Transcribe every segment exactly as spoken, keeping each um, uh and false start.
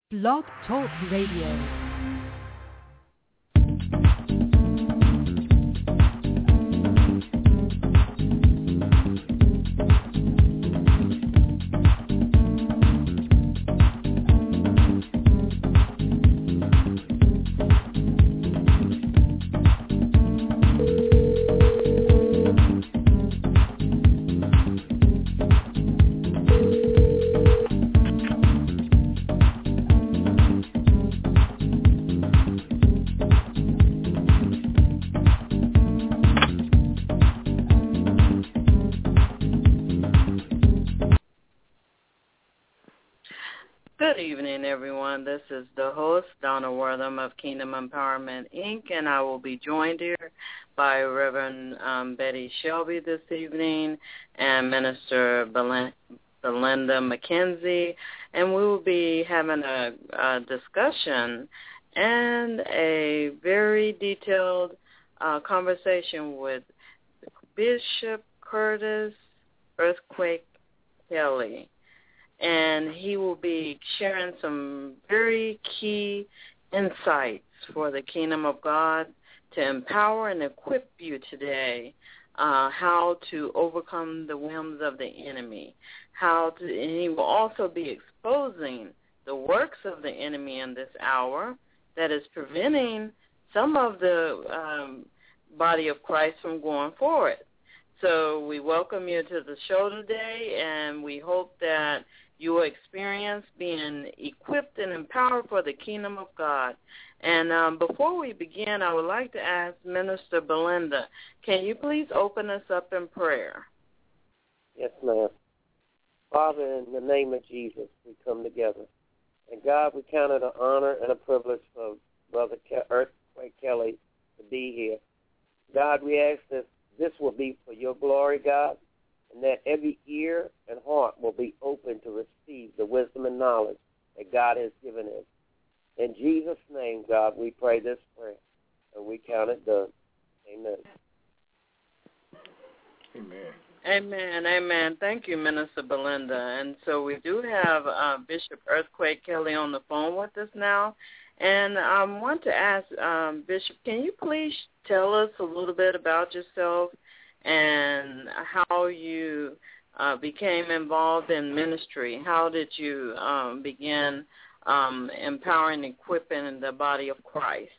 Blog Talk Radio. Good evening, everyone. This is the host, Donna Wortham of Kingdom Empowerment, Incorporated, and I will be joined here by Reverend um, Betty Shelby this evening and Minister Belen- Belinda McKenzie, and we will be having a, a discussion and a very detailed uh, conversation with Bishop Curtis Earthquake Kelly. And he will be sharing some very key insights for the kingdom of God to empower and equip you today, uh, how to overcome the whims of the enemy, how to, and he will also be exposing the works of the enemy in this hour that is preventing some of the um, body of Christ from going forward. So we welcome you to the show today, and we hope that you will experience being equipped and empowered for the kingdom of God. And um, before we begin, I would like to ask Minister Belinda, can you please open us up in prayer? Yes, ma'am. Father, in the name of Jesus, we come together. And God, we count it an honor and a privilege for Brother Ke- Earthquake Kelly to be here. God, we ask that this will be for your glory, God, and that every ear and heart will be open to receive the wisdom and knowledge that God has given us. In Jesus' name, God, we pray this prayer, and we count it done. Amen. Amen. Amen, amen. Thank you, Minister Belinda. And so we do have uh, Bishop Earthquake Kelly on the phone with us now. And I want to ask um, Bishop, can you please tell us a little bit about yourself and how you uh, became involved in ministry? How did you um, begin um, empowering and equipping the body of Christ?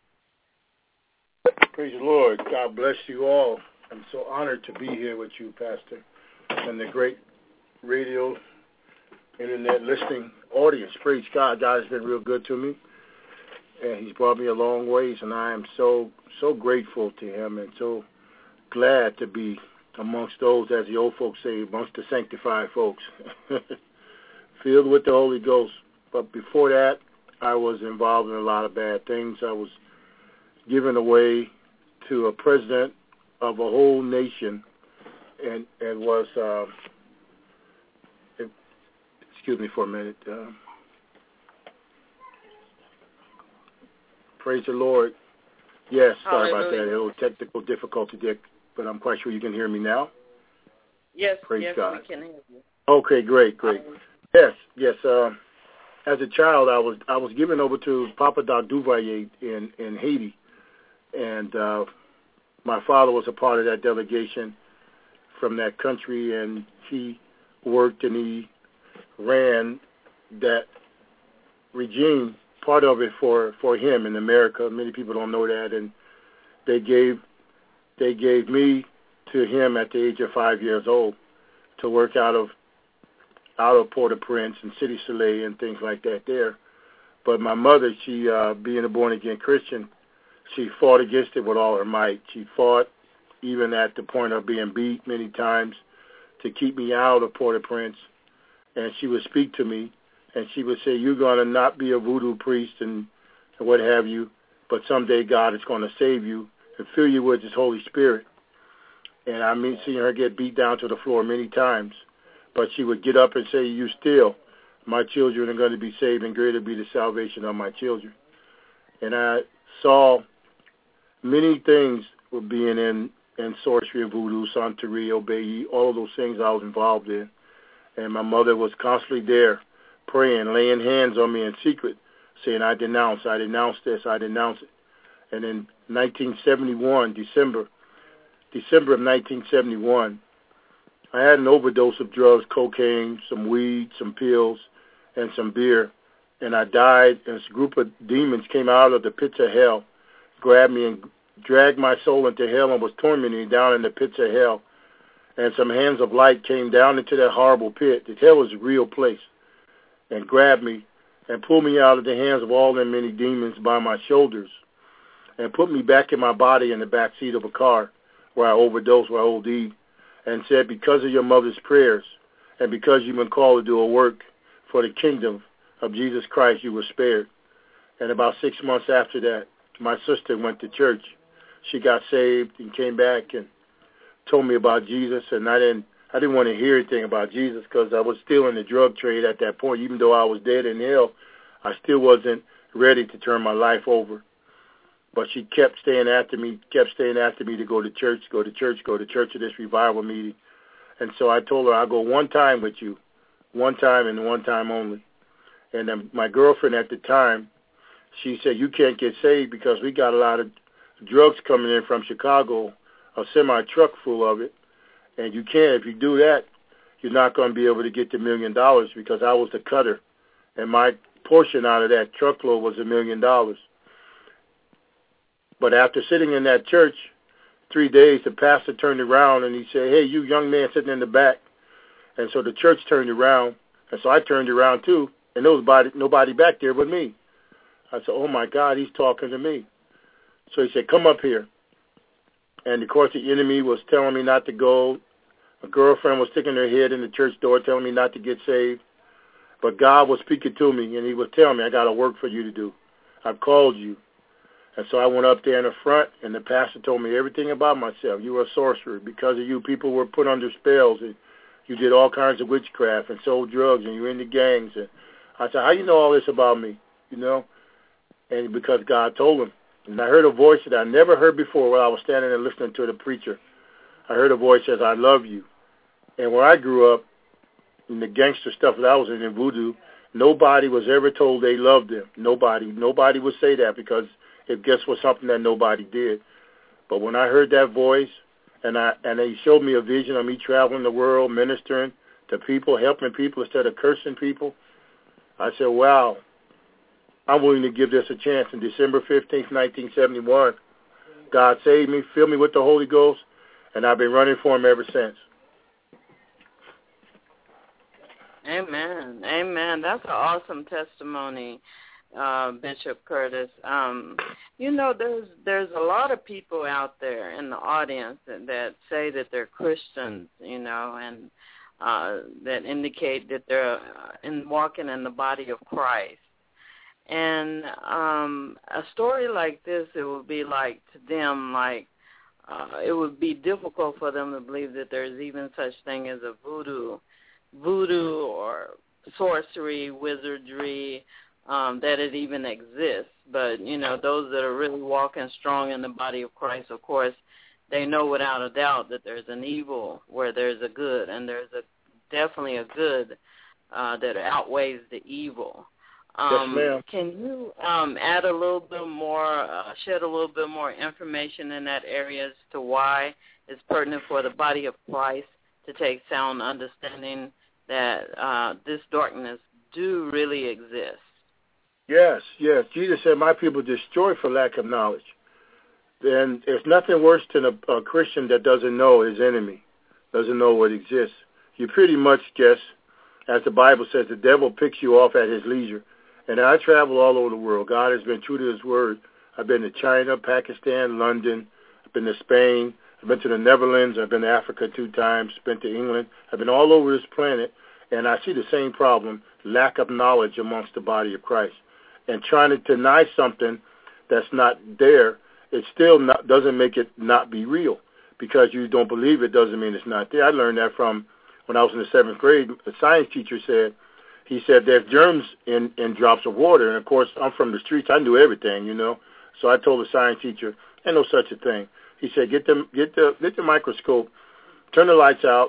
Praise the Lord. God bless you all. I'm so honored to be here with you, Pastor, and the great radio, internet listening audience. Praise God. God has been real good to me, and he's brought me a long ways, and I am so, so grateful to him and so glad to be amongst those, as the old folks say, amongst the sanctified folks, filled with the Holy Ghost. But before that, I was involved in a lot of bad things. I was given away to a president of a whole nation, and and was, uh, it, excuse me for a minute. Uh, praise the Lord. Yes, sorry Hallelujah. about that. A little technical difficulty there, but I'm quite sure you can hear me now. Yes, Praise yes, God. we can hear you. Okay, great, great. Um, Yes, yes. Uh, as a child, I was I was given over to Papa Doc Duvalier in in Haiti, and uh, my father was a part of that delegation from that country, and he worked and he ran that regime, part of it for, for him in America. Many people don't know that, and they gave they gave me to him at the age of five years old to work out of out of Port-au-Prince and City Soleil and things like that there. But my mother, she uh, being a born-again Christian, she fought against it with all her might. She fought even at the point of being beat many times to keep me out of Port-au-Prince. And she would speak to me, and she would say, you're going to not be a voodoo priest and, and what have you, but someday God is going to save you and fill you with his Holy Spirit. And I mean, seeing her get beat down to the floor many times. But she would get up and say, you still, my children are going to be saved, and greater be the salvation of my children. And I saw many things were being in, in sorcery, voodoo, Santeria, Obeyi, all of those things I was involved in. And my mother was constantly there praying, laying hands on me in secret, saying, I denounce, I denounce this, I denounce it. And in nineteen seventy-one, December, December of nineteen seventy-one, I had an overdose of drugs, cocaine, some weed, some pills, and some beer, and I died, and this group of demons came out of the pits of hell, grabbed me and dragged my soul into hell and was tormenting me down in the pits of hell. And some hands of light came down into that horrible pit. The hell was a real place, and grabbed me and pulled me out of the hands of all them many demons by my shoulders and put me back in my body in the back seat of a car where I overdosed, where I O D'd, and said, because of your mother's prayers and because you've been called to do a work for the kingdom of Jesus Christ, you were spared. And about six months after that, my sister went to church. She got saved and came back and told me about Jesus, and I didn't I didn't want to hear anything about Jesus because I was still in the drug trade at that point. Even though I was dead in hell, I still wasn't ready to turn my life over. But she kept staying after me, kept staying after me to go to church, go to church, go to church at this revival meeting. And so I told her, I'll go one time with you, one time and one time only. And then my girlfriend at the time, she said, you can't get saved because we got a lot of drugs coming in from Chicago, a semi-truck full of it. And you can't, if you do that, you're not going to be able to get the million dollars because I was the cutter. And my portion out of that truckload was a million dollars. But after sitting in that church three days, the pastor turned around and he said, hey, you young man sitting in the back. And so the church turned around, and so I turned around too, and there was nobody, nobody back there but me. I said, oh, my God, he's talking to me. So he said, come up here. And, of course, the enemy was telling me not to go. My girlfriend was sticking her head in the church door telling me not to get saved. But God was speaking to me, and he was telling me, I got a work for you to do. I've called you. And so I went up there in the front, and the pastor told me everything about myself. You were a sorcerer. Because of you, people were put under spells. And you did all kinds of witchcraft and sold drugs, and you were in the gangs. And I said, how you know all this about me? You know? And because God told him. And I heard a voice that I never heard before while I was standing there listening to the preacher. I heard a voice that says, I love you. And where I grew up, in the gangster stuff that I was in, in voodoo, nobody was ever told they loved them. Nobody. Nobody would say that because it just was something that nobody did. But when I heard that voice, and I and he showed me a vision of me traveling the world, ministering to people, helping people instead of cursing people, I said, wow, I'm willing to give this a chance. And December fifteenth, nineteen seventy-one, God saved me, filled me with the Holy Ghost, and I've been running for him ever since. Amen. Amen. That's an awesome testimony, uh, Bishop Curtis. Um, you know, there's there's a lot of people out there in the audience that, that say that they're Christians, you know, and uh, that indicate that they're in walking in the body of Christ. And um, a story like this, it would be like to them, like uh, it would be difficult for them to believe that there's even such thing as a voodoo, voodoo or sorcery, wizardry, um, that it even exists. But, you know, those that are really walking strong in the body of Christ, of course, they know without a doubt that there's an evil where there's a good, and there's a definitely a good uh, that outweighs the evil. Um, yes, ma'am. Can you um, add a little bit more, uh, shed a little bit more information in that area as to why it's pertinent for the body of Christ to take sound understanding that uh, this darkness do really exist? Yes, yes. Jesus said, my people destroy for lack of knowledge. And there's nothing worse than a, a Christian that doesn't know his enemy, doesn't know what exists. You pretty much just, as the Bible says, the devil picks you off at his leisure. And I travel all over the world. God has been true to his word. I've been to China, Pakistan, London. I've been to Spain. I've been to the Netherlands. I've been to Africa two times. Been to England. I've been all over this planet, and I see the same problem, lack of knowledge amongst the body of Christ. And trying to deny something that's not there, it still not, doesn't make it not be real. Because you don't believe it doesn't mean it's not there. I learned that from when I was in the seventh grade. A science teacher said, he said, there's germs in, in drops of water. And, of course, I'm from the streets. I knew everything, you know. So I told the science teacher, ain't no such a thing. He said, get the, get the, get the microscope, turn the lights out,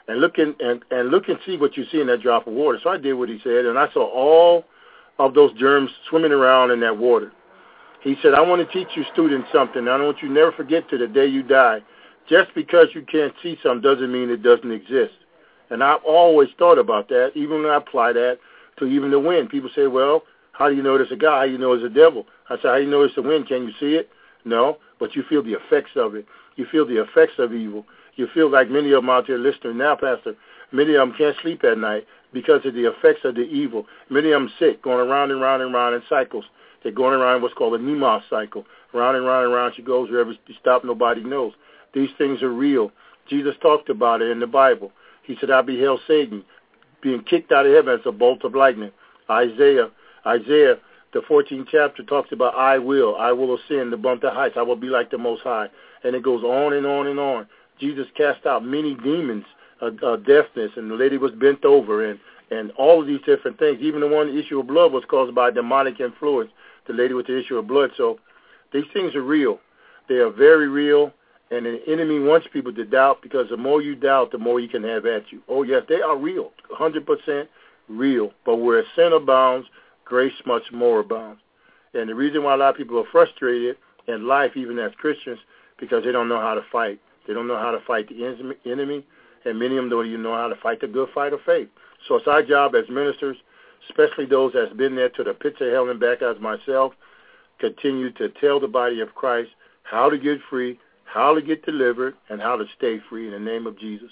and look in, and, and look and see what you see in that drop of water. So I did what he said, and I saw all of those germs swimming around in that water. He said, I want to teach you students something. I want you to never forget to the day you die. Just because you can't see something doesn't mean it doesn't exist. And I've always thought about that, even when I apply that to even the wind. People say, well, how do you know there's a God? How do you know there's a devil? I said, how do you know it's the wind? Can you see it? No, but you feel the effects of it. You feel the effects of evil. You feel like many of them out there listening now, Pastor, many of them can't sleep at night because of the effects of the evil. Many of them sick, going around and round and round in cycles. They're going around what's called a Nemoth cycle. Round and round and round she goes. Wherever she stops, nobody knows. These things are real. Jesus talked about it in the Bible. He said, I beheld Satan being kicked out of heaven as a bolt of lightning. Isaiah, Isaiah, the fourteenth chapter talks about I will. I will ascend above the heights. I will be like the Most High. And it goes on and on and on. Jesus cast out many demons, uh, uh, deafness, and the lady was bent over, and, and all of these different things. Even the one, the issue of blood, was caused by demonic influence, the lady with the issue of blood. So these things are real. They are very real, and the enemy wants people to doubt, because the more you doubt, the more he can have at you. Oh, yes, they are real, one hundred percent real. But where sin abounds, grace much more abounds. And the reason why a lot of people are frustrated in life, even as Christians, because they don't know how to fight. They don't know how to fight the enemy, and many of them don't even know how to fight the good fight of faith. So it's our job as ministers, especially those that's been there to the pits of hell and back as myself, continue to tell the body of Christ how to get free, how to get delivered, and how to stay free in the name of Jesus.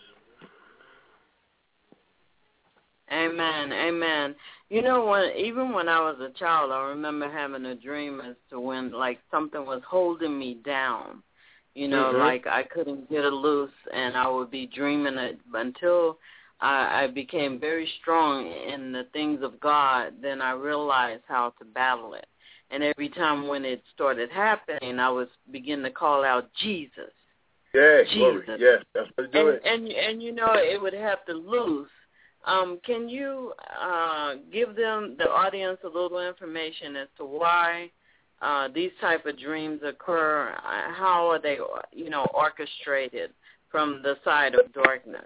Amen, amen. You know, when even when I was a child, I remember having a dream as to when, like, something was holding me down. You know, mm-hmm. like I couldn't get it loose, and I would be dreaming it until I, I became very strong in the things of God. Then I realized how to battle it. And every time when it started happening, I would begin to call out Jesus. Yeah, Jesus. Glory. Yes, that's what it's doing. And, and, and, you know, it would have to loose. Um, can you uh, give them, the audience, a little information as to why uh, these type of dreams occur? How are they, you know, orchestrated from the side of darkness?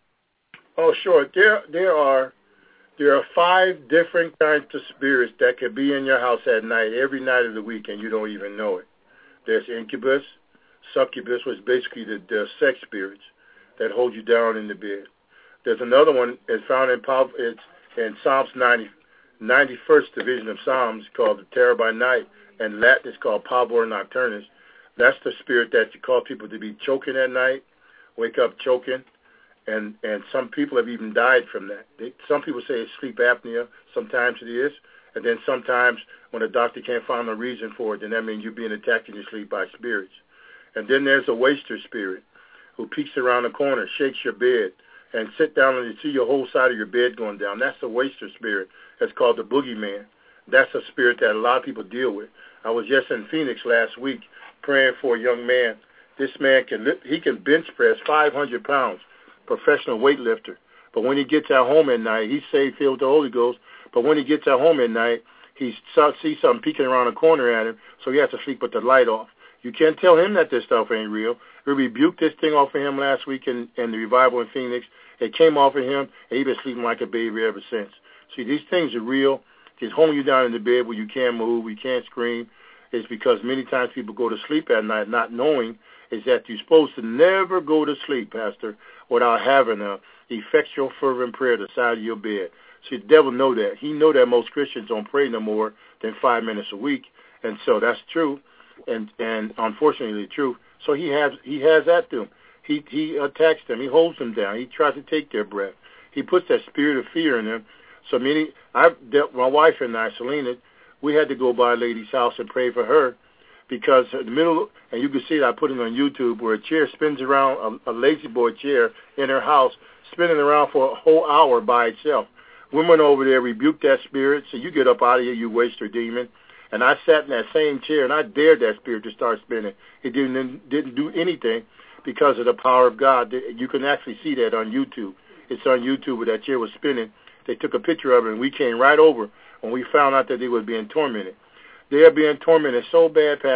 Oh, sure. There, there are, there are five different kinds of spirits that could be in your house at night, every night of the week, and you don't even know it. There's incubus, succubus, which is basically the, the sex spirits that hold you down in the bed. There's another one that's found in it's in Psalms ninety, ninety-first division of Psalms, called the Terror by Night, and Latin is called Pavor Nocturnus. That's the spirit that you call people to be choking at night, wake up choking, and, and some people have even died from that. They, some people say it's sleep apnea. Sometimes it is, and then sometimes when a doctor can't find a reason for it, then that means you're being attacked in your sleep by spirits. And then there's a waster spirit who peeks around the corner, shakes your bed, and sit down and you see your whole side of your bed going down. That's the waster spirit. That's called the boogeyman. That's a spirit that a lot of people deal with. I was just in Phoenix last week praying for a young man. This man can he can bench press five hundred pounds, professional weightlifter. But when he gets at home at night, he's saved, filled with the Holy Ghost. But when he gets at home at night, he sees something peeking around the corner at him, so he has to sleep with the light off. You can't tell him that this stuff ain't real. We rebuked this thing off of him last week in, in the revival in Phoenix. It came off of him, and he's been sleeping like a baby ever since. See, these things are real. It's holding you down in the bed where you can't move, you can't scream. It's because many times people go to sleep at night not knowing is that you're supposed to never go to sleep, Pastor, without having a effectual, fervent prayer at the side of your bed. See, the devil know that. He know that most Christians don't pray no more than five minutes a week, and so that's true, and and unfortunately true. So he has he has that to him. He he attacks them. He holds them down. He tries to take their breath. He puts that spirit of fear in them. So many, I dealt, my wife and I, Selena, we had to go by a lady's house and pray for her because in the middle, and you can see it, I put it on YouTube, where a chair spins around, a, a lazy boy chair in her house, spinning around for a whole hour by itself. We went over there, rebuked that spirit, so you get up out of here, you waster demon. And I sat in that same chair, and I dared that spirit to start spinning. It didn't didn't do anything because of the power of God. You can actually see that on YouTube. It's on YouTube where that chair was spinning. They took a picture of it, and we came right over when we found out that they were being tormented. They are being tormented so bad, Pastor,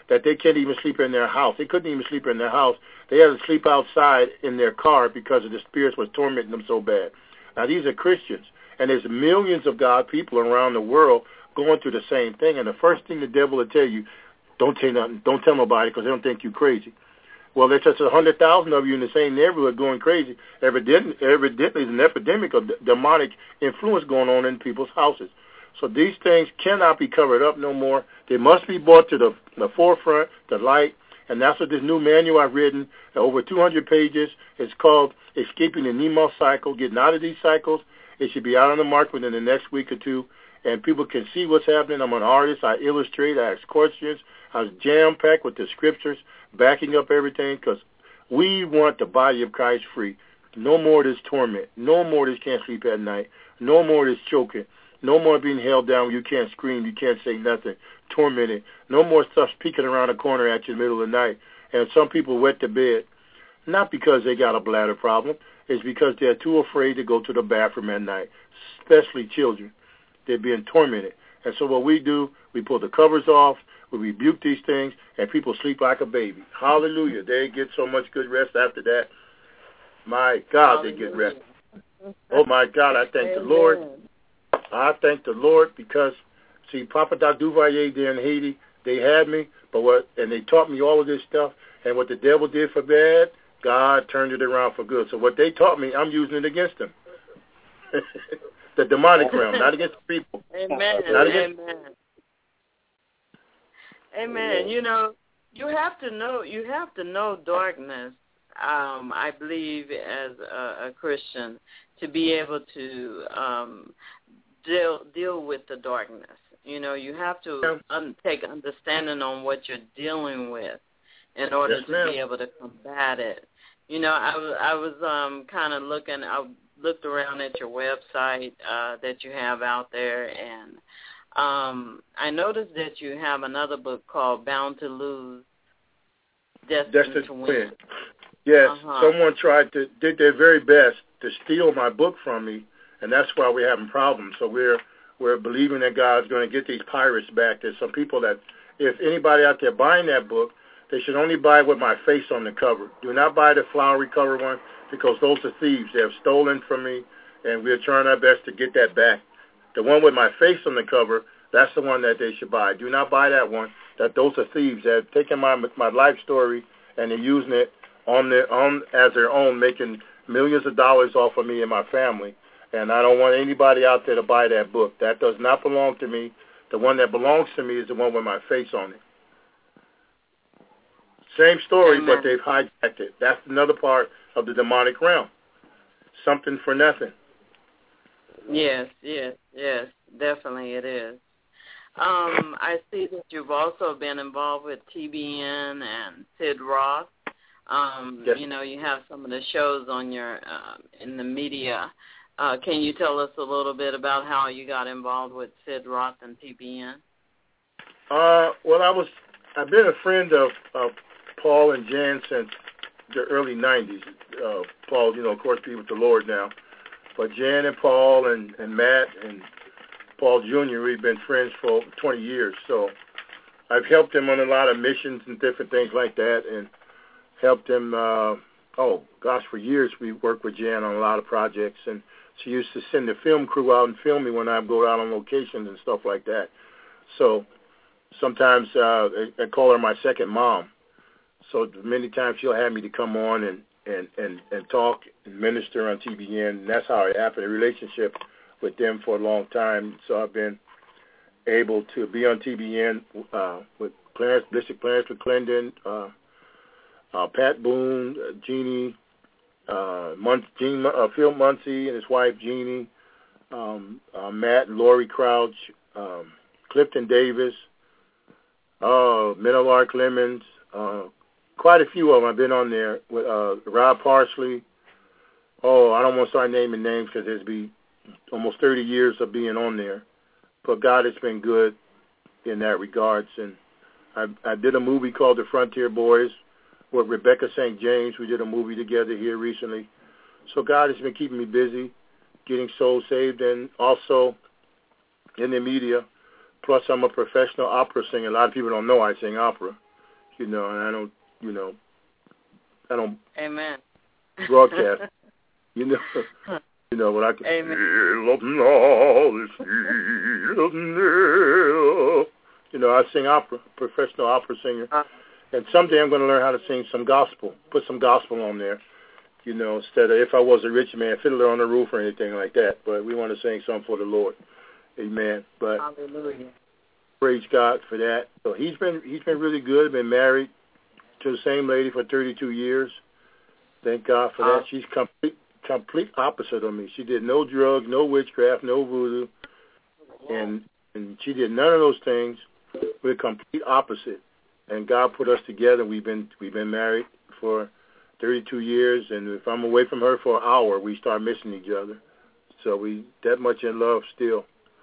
that they can't even sleep in their house. They couldn't even sleep in their house. They had to sleep outside in their car because of the spirits was tormenting them so bad. Now, these are Christians, and there's millions of God people around the world going through the same thing. And the first thing the devil will tell you, don't tell nothing, don't tell nobody because they don't think you're crazy. Well, there's just a hundred thousand of you in the same neighborhood going crazy. Evidently, evidently, there's an epidemic of demonic influence going on in people's houses. So these things cannot be covered up no more. They must be brought to the, the forefront, the light, and that's what this new manual I've written, over two hundred pages. It's called Escaping the Nemo Cycle, Getting Out of These Cycles. It should be out on the market within the next week or two, and people can see what's happening. I'm an artist. I illustrate. I ask questions. I was jam-packed with the scriptures, backing up everything, because we want the body of Christ free. No more of this torment. No more of this can't sleep at night. No more of this choking. No more being held down. You can't scream. You can't say nothing. Tormented. No more stuff peeking around the corner at you in the middle of the night. And some people wet the bed, not because they got a bladder problem. It's because they're too afraid to go to the bathroom at night, especially children. They're being tormented. And so what we do, we pull the covers off, we rebuke these things, and people sleep like a baby. Hallelujah. They get so much good rest after that. My God, Hallelujah. They get rest. Oh, my God, I thank Amen. the Lord. I thank the Lord because, see, Papa Doc Duvalier there in Haiti, they had me, but what, and they taught me all of this stuff, and what the devil did for bad, God turned it around for good. So what they taught me, I'm using it against them. The demonic realm, not against people. Amen. Not against Amen. Amen. You know, you have to know. You have to know darkness. Um, I believe as a, a Christian to be able to um, deal deal with the darkness. You know, you have to un- take understanding on what you're dealing with in order yes, to ma'am. be able to combat it. You know, I was I was um, kind of looking. I looked around at your website uh, that you have out there, and um, I noticed that you have another book called Bound to Lose, Destined, Destined to Win. win. Yes, uh-huh. Someone tried to did their very best to steal my book from me, and that's why we're having problems. So we're we're believing that God's going to get these pirates back. There's some people that, if anybody out there buying that book, they should only buy it with my face on the cover. Do not buy the flowery cover one, because those are thieves. They have stolen from me, and we're trying our best to get that back. The one with my face on the cover, that's the one that they should buy. Do not buy that one. That those are thieves. They're taking my my life story and they're using it on their on as their own, making millions of dollars off of me and my family. And I don't want anybody out there to buy that book. That does not belong to me. The one that belongs to me is the one with my face on it. Same story, Amen. But they've hijacked it. That's another part of the demonic realm. Something for nothing. Yes, yes, yes, definitely it is. Um, I see that you've also been involved with T B N and Sid Roth. Um, yes. You know, you have some of the shows on your uh, in the media. Uh, can you tell us a little bit about how you got involved with Sid Roth and T B N? Uh, well, I was I've been a friend of, of Paul and Jan since the early nineties. Uh, Paul, you know, of course, be with the Lord now. But Jan and Paul and, and Matt and Paul Junior, we've been friends for twenty years. So I've helped them on a lot of missions and different things like that, and helped them, uh, oh, gosh, for years we worked with Jan on a lot of projects. And she used to send the film crew out and film me when I go out on locations and stuff like that. So sometimes uh, I call her my second mom. So many times she'll have me to come on and, and, and, and talk and minister on T B N. And that's how it happened, a relationship with them for a long time. So I've been able to be on T B N uh, with Clarence, Bishop Clarence McClendon, uh, uh, Pat Boone, uh, Jeannie, uh, Mun- Gene, uh, Phil Muncie and his wife Jeannie, um, uh, Matt and Lori Crouch, um, Clifton Davis, uh, Meadowlark Lemons, uh, quite a few of them. I've been on there with uh, Rob Parsley. Oh, I don't want to start naming names because there's be almost thirty years of being on there. But God has been good in that regards. And I, I did a movie called The Frontier Boys with Rebecca Saint James. We did a movie together here recently. So God has been keeping me busy, getting souls saved, and also in the media. Plus, I'm a professional opera singer. A lot of people don't know I sing opera. you know, and I don't, you know, I don't Amen. broadcast, you know, you know, what I can Amen. You know, I sing opera, professional opera singer, uh, and someday I'm going to learn how to sing some gospel, put some gospel on there, you know, instead of If I Was a Rich Man, Fiddler on the Roof or anything like that. But we want to sing something for the Lord, amen. But hallelujah. Praise God for that. So he's been he's been really good. Been married to the same lady for thirty-two years. Thank God for that. Uh, She's complete complete opposite of me. She did no drugs, no witchcraft, no voodoo, and and she did none of those things. We're complete opposite. And God put us together. We've been we've been married for thirty-two years, and if I'm away from her for an hour, we start missing each other. So we that much in love still.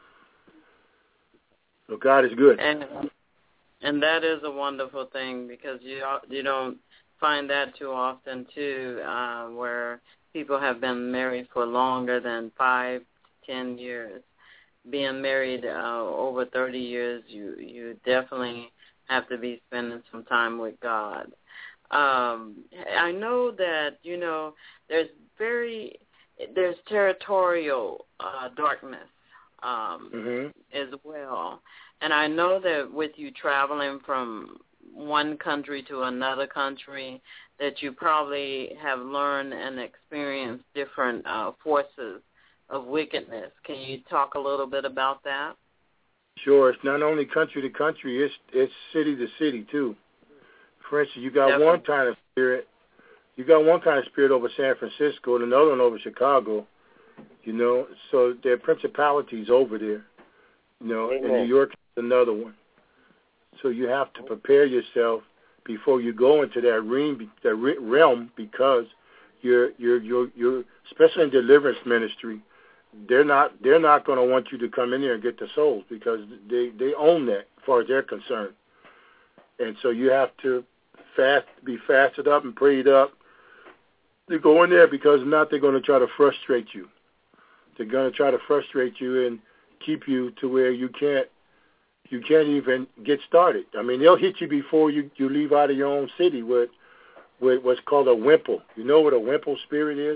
So God is good. And and that is a wonderful thing, because you you don't find that too often too, uh, where people have been married for longer than five, ten years. Being married uh, over thirty years, you you definitely have to be spending some time with God. Um, I know that, you know, there's very there's territorial uh, darkness um, mm-hmm. as well. And I know that with you traveling from one country to another country, that you probably have learned and experienced different uh, forces of wickedness. Can you talk a little bit about that? Sure. It's not only country to country, it's it's city to city too. For instance, you got Definitely. one kind of spirit, you got one kind of spirit over San Francisco and another one over Chicago, you know, so there are principalities over there, you know, Amen. and New York is another one. So you have to prepare yourself before you go into that realm, that realm, because you're you're you're you're especially in deliverance ministry, they're not they're not going to want you to come in there and get the souls, because they they own that as far as they're concerned. And so you have to fast, be fasted up and prayed up to go in there, because if not, they're going to try to frustrate you. They're going to try to frustrate you and keep you to where you can't you can't even get started. I mean, they'll hit you before you, you leave out of your own city with with what's called a wimple. You know what a wimple spirit is?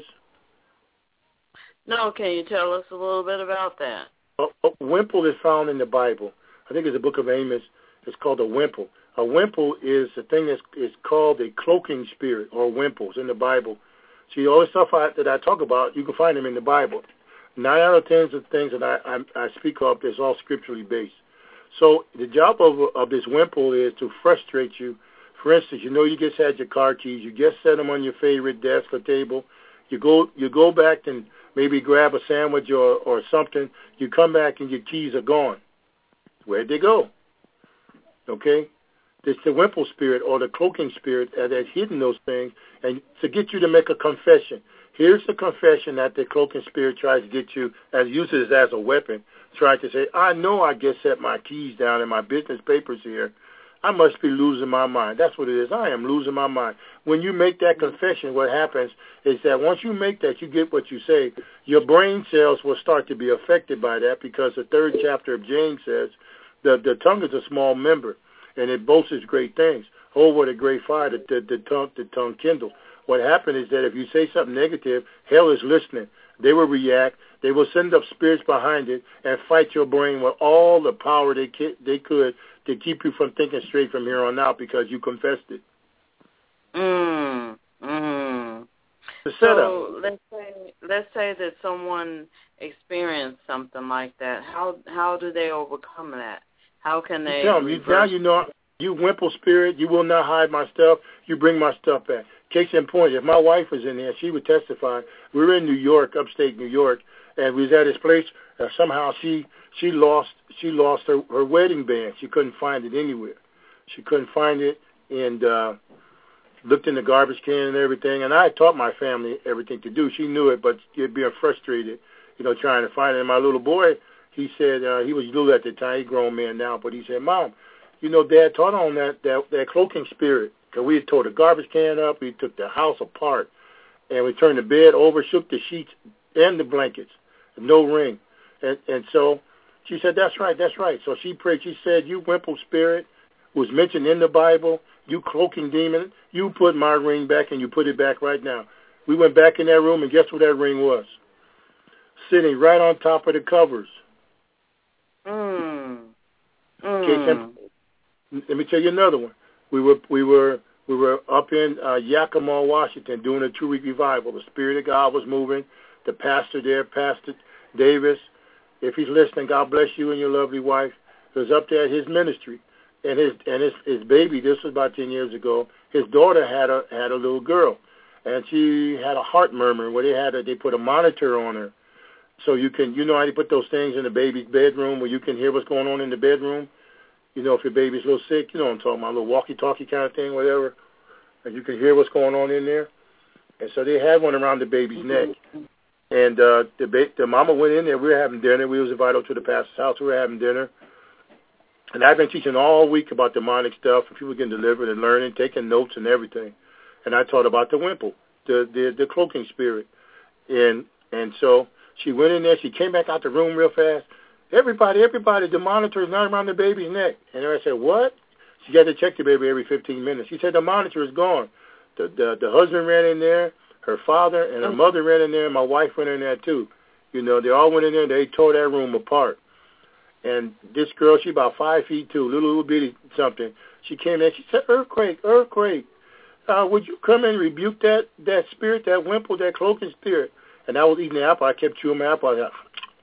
No, can you tell us a little bit about that? A, a wimple is found in the Bible. I think it's the book of Amos. It's called a wimple. A wimple is a thing that's is called a cloaking spirit, or wimples in the Bible. See, all the stuff I, that I talk about, you can find them in the Bible. Nine out of ten of the things that I, I, I speak of is all scripturally based. So the job of, of this wimple is to frustrate you. For instance, you know you just had your car keys. You just set them on your favorite desk or table. You go you go back and maybe grab a sandwich or, or something. You come back and your keys are gone. Where'd they go? Okay? It's the wimple spirit or the cloaking spirit that's hidden those things, and to get you to make a confession. Here's the confession that the cloaking spirit tries to get you, as uses as a weapon, tries to say, I know I just set my keys down and my business papers here. I must be losing my mind. That's what it is. I am losing my mind. When you make that confession, what happens is that once you make that, you get what you say. Your brain cells will start to be affected by that, because the third chapter of James says the, the tongue is a small member, and it boasts great things. Oh, what a great fire the, the, the, tongue, the tongue kindles. What happened is that if you say something negative, hell is listening. They will react. They will send up spirits behind it and fight your brain with all the power they ki- they could to keep you from thinking straight from here on out, because you confessed it. Mm, mm. The so let's say let's say that someone experienced something like that. How how do they overcome that? How can they? You tell them, you, now you know, you wimple spirit, you will not hide my stuff. You bring my stuff back. Case in point, if my wife was in there, she would testify. We were in New York, upstate New York, and we was at this place. Uh, somehow she she lost she lost her, her wedding band. She couldn't find it anywhere. She couldn't find it, and uh, looked in the garbage can and everything. And I taught my family everything to do. She knew it, but she'd be frustrated, you know, trying to find it. And my little boy, he said uh, he was little at the time. He's a grown man now, but he said, Mom, you know, Dad taught on that that, that cloaking spirit. Because we had tore the garbage can up, we took the house apart, and we turned the bed over, shook the sheets and the blankets, no ring. And and so she said, that's right, that's right. So she prayed. She said, you wimple spirit was mentioned in the Bible, you cloaking demon, you put my ring back and you put it back right now. We went back in that room, and guess what that ring was? Sitting right on top of the covers. Mm. Mm. Let me tell you another one. We were we were we were up in uh, Yakima, Washington, doing a two-week revival. The Spirit of God was moving. The pastor there, Pastor Davis, if he's listening, God bless you and your lovely wife, was up there at his ministry, and his and his his baby. This was about ten years ago. His daughter had a had a little girl, and she had a heart murmur where they had a, they put a monitor on her, so you can you know how they put those things in the baby's bedroom where you can hear what's going on in the bedroom. You know, if your baby's a little sick, you know what I'm talking about, a little walkie-talkie kind of thing, whatever, and you can hear what's going on in there. And so they had one around the baby's neck. And uh, the, ba- the mama went in there. We were having dinner. We was invited to the pastor's house. We were having dinner. And I've been teaching all week about demonic stuff, and people getting delivered and learning, taking notes and everything. And I taught about the wimple, the, the, the cloaking spirit. And and so she went in there. She came back out the room real fast. Everybody, everybody, the monitor is not around the baby's neck. And I said, what? She got to check the baby every fifteen minutes. She said the monitor is gone. The, the the husband ran in there, her father and her mother ran in there, and my wife went in there too. You know, they all went in there and they tore that room apart. And this girl, she about five feet two, little, little bitty something. She came in, she said, earthquake, earthquake. Uh, would you come and rebuke that, that spirit, that wimple, that cloaking spirit? And I was eating the apple. I kept chewing my apple. I said,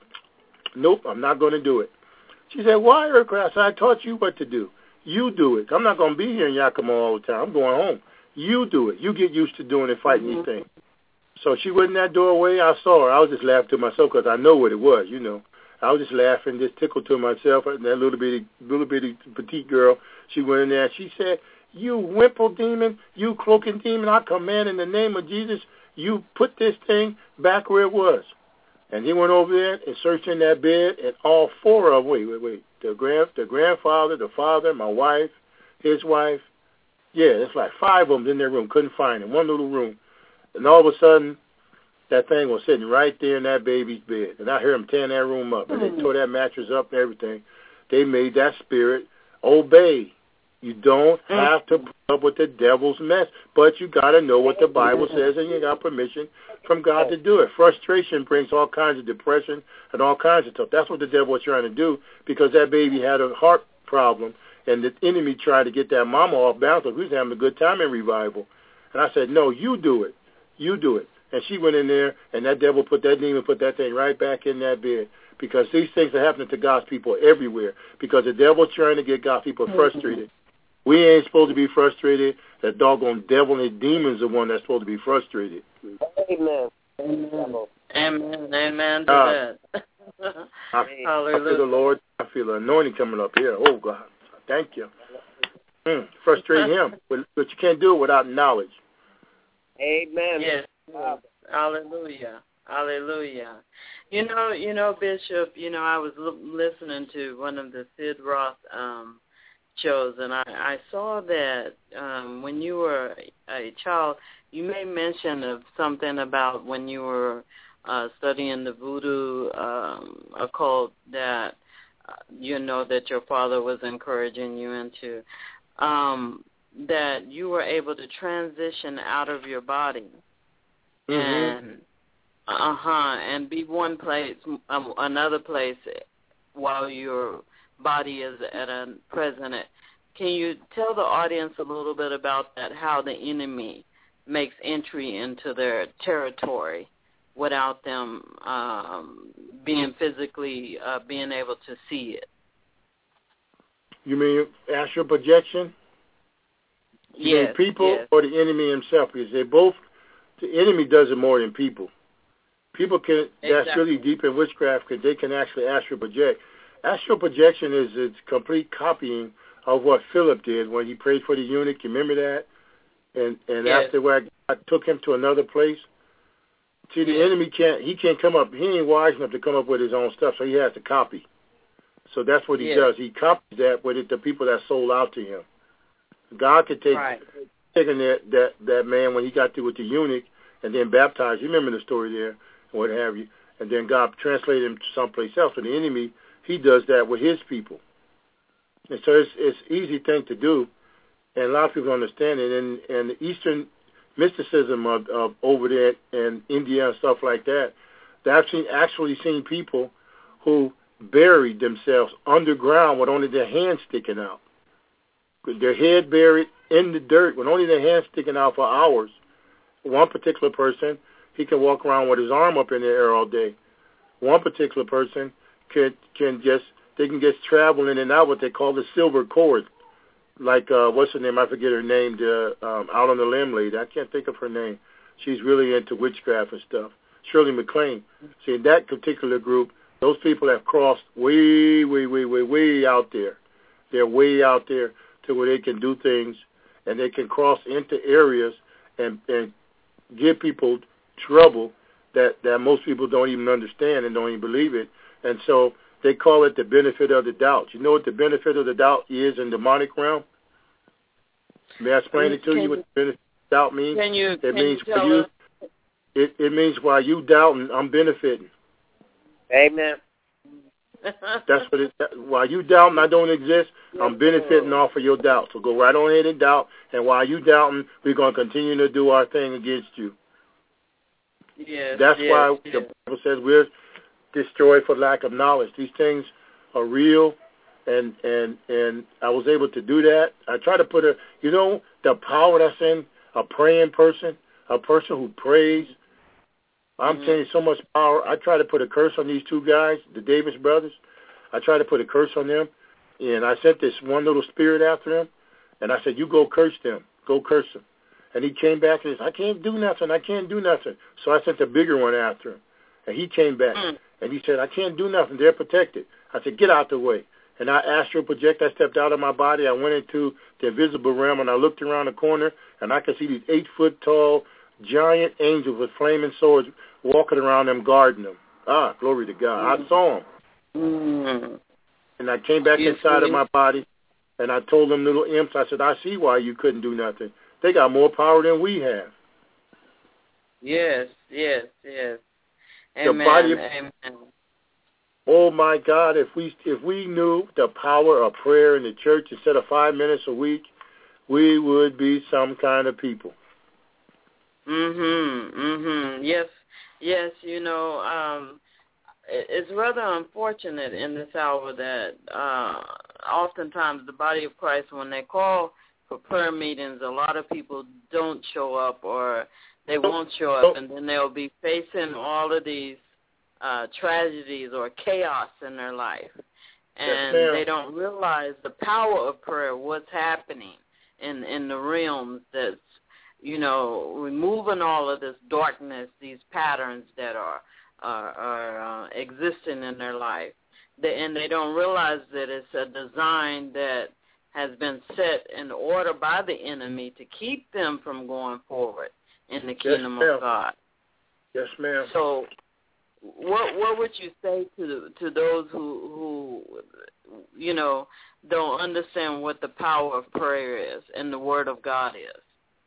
nope, I'm not going to do it. She said, why, earthquake? I said, I taught you what to do. You do it. I'm not going to be here in Yakima all the time. I'm going home. You do it. You get used to doing it, fighting mm-hmm. these things. So she went in that doorway. I saw her. I was just laughing to myself because I know what it was, you know. I was just laughing, just tickled to myself. And that little bitty, little bitty petite girl, she went in there and she said, you wimple demon, you cloaking demon, I command in the name of Jesus, you put this thing back where it was. And he went over there and searched in that bed, and all four of them, wait, wait, wait, the grand, the grandfather, the father, my wife, his wife, yeah, it's like five of them in their room, couldn't find him, one little room. And all of a sudden, that thing was sitting right there in that baby's bed. And I heard them tearing that room up. And they tore that mattress up and everything. They made that spirit obey. You don't have to put up with the devil's mess. But you got to know what the Bible says, and you got permission from God to do it. Frustration brings all kinds of depression and all kinds of stuff. That's what the devil was trying to do, because that baby had a heart problem. And the enemy tried to get that mama off balance. We was having a good time in revival. And I said, no, you do it. You do it. And she went in there, and that devil put that demon, put that thing right back in that bed. Because these things are happening to God's people everywhere. Because the devil's trying to get God's people frustrated. We ain't supposed to be frustrated. That doggone devil and demons are the one that's supposed to be frustrated. Amen. Amen. Amen. Amen to uh, that. I, I feel the Lord. I feel the anointing coming up here. Oh, God. Thank you. Mm, frustrate him. But, but you can't do it without knowledge. Amen. Yes. Wow. Hallelujah. Hallelujah. You know, you know, Bishop, you know, I was l- listening to one of the Sid Roth um, shows, and I, I saw that um, when you were a child, you made mention of something about when you were uh, studying the voodoo um, occult that, uh, you know, that your father was encouraging you into, um, that you were able to transition out of your body. Mm-hmm. And uh-huh, and be one place, um, another place while your body is at a present. Can you tell the audience a little bit about that, how the enemy makes entry into their territory without them um, being physically, uh, being able to see it? You mean astral projection? You yes, mean people yes. or the enemy himself? Because they both, the enemy does it more than people. People can, exactly. That's really deep in witchcraft, because they can actually astral project. Astral projection is its complete copying of what Philip did when he prayed for the eunuch. You remember that? And and yes. afterward, I took him to another place. See, the yes. enemy can't, he can't come up, he ain't wise enough to come up with his own stuff, so he has to copy. So that's what he yes. does. He copies that with it, the people that sold out to him. God could take right. taking that, that, that man when he got through with the eunuch and then baptized. You remember the story there, and what have you. And then God translated him to someplace else. So the enemy, he does that with his people. And so it's it's an easy thing to do. and a lot of people understand it. And, and the Eastern mysticism of, of over there in India and stuff like that, they've actually, actually seen people who buried themselves underground with only their hands sticking out, with their head buried in the dirt with only their hands sticking out for hours. One particular person, he can walk around with his arm up in the air all day. One particular person can can just, they can just travel in and out what they call the silver cord. Like, uh, what's her name? I forget her name, the um, Out on the Limb lady. I can't think of her name. She's really into witchcraft and stuff. Shirley MacLaine. See, in that particular group, those people have crossed way, way, way, way, way out there. They're way out there to where they can do things, and they can cross into areas and, and give people trouble that, that most people don't even understand and don't even believe it. And so they call it the benefit of the doubt. You know what the benefit of the doubt is in the demonic realm? May I explain it to can you what the benefit of the doubt means? Can you, it can means you tell you, us? It, it means while you doubting, I'm benefiting. Amen. That's what it. While you doubting I don't exist, I'm benefiting off of your doubt. So go right on ahead and doubt. And while you doubting, we're going to continue to do our thing against you. Yes. That's yes, why yes. the Bible says we're destroyed for lack of knowledge. These things are real, and and and I was able to do that. I try to put a, you know, the power that's in a praying person, a person who prays. I'm Mm-hmm. telling you, so much power. I try to put a curse on these two guys, the Davis brothers. I try to put a curse on them, and I sent this one little spirit after them, and I said, you go curse them. Go curse them. And he came back and he said, I can't do nothing. I can't do nothing. So I sent the bigger one after him, and he came back, Mm. and he said, I can't do nothing. They're protected. I said, get out the way. And I astral project. I stepped out of my body. I went into the invisible realm, and I looked around the corner, and I could see these eight-foot-tall giant angels with flaming swords walking around them, guarding them. Ah, glory to God. Mm. I saw them. Mm. And I came back Yes, inside please. of my body, and I told them little imps, I said, I see why you couldn't do nothing. They got more power than we have. Yes, yes, yes. The Amen, body of, amen. oh, my God, if we if we knew the power of prayer in the church instead of five minutes a week, we would be some kind of people. Mm-hmm, mm-hmm. Yes, yes, you know, um, it, it's rather unfortunate in this hour that uh, oftentimes the body of Christ, when they call for prayer meetings, a lot of people don't show up, or they won't show up, and then they'll be facing all of these uh, tragedies or chaos in their life. And Yes, they don't realize the power of prayer, what's happening in, in the realms that's, you know, removing all of this darkness, these patterns that are are, are uh, existing in their life. They, and they don't realize that it's a design that has been set in order by the enemy to keep them from going forward in the kingdom yes, of God. Yes, ma'am. So what what would you say to to those who, who, you know, don't understand what the power of prayer is and the word of God is?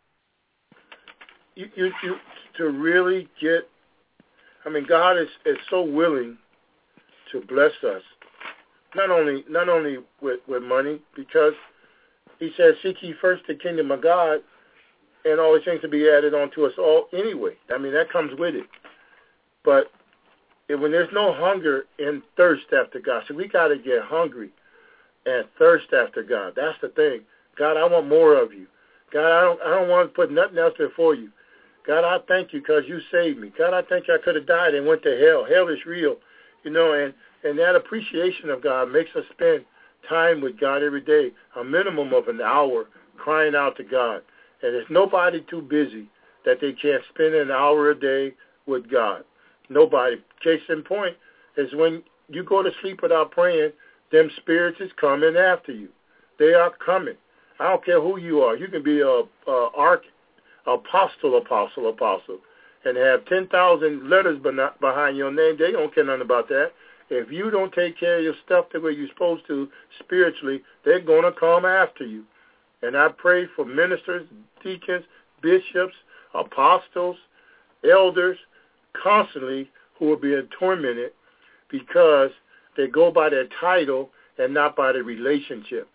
You, you, you, to really get, I mean, God is, is so willing to bless us, not only not only with, with money, because he says, seek ye first the kingdom of God, and all these things to be added on to us all anyway. I mean, that comes with it. But if, when there's no hunger and thirst after God, so we got to get hungry and thirst after God. That's the thing. God, I want more of you. God, I don't, I don't want to put nothing else before you. God, I thank you because you saved me. God, I think I could have died and went to hell. Hell is real, you know, and, and that appreciation of God makes us spend time with God every day, a minimum of an hour crying out to God. And there's nobody too busy that they can't spend an hour a day with God. Nobody. Case in point is when you go to sleep without praying, them spirits is coming after you. They are coming. I don't care who you are. You can be a, a arch apostle, apostle, apostle, and have ten thousand letters behind your name. They don't care nothing about that. If you don't take care of your stuff the way you're supposed to spiritually, they're going to come after you. And I pray for ministers, deacons, bishops, apostles, elders, constantly who are being tormented because they go by their title and not by the relationship.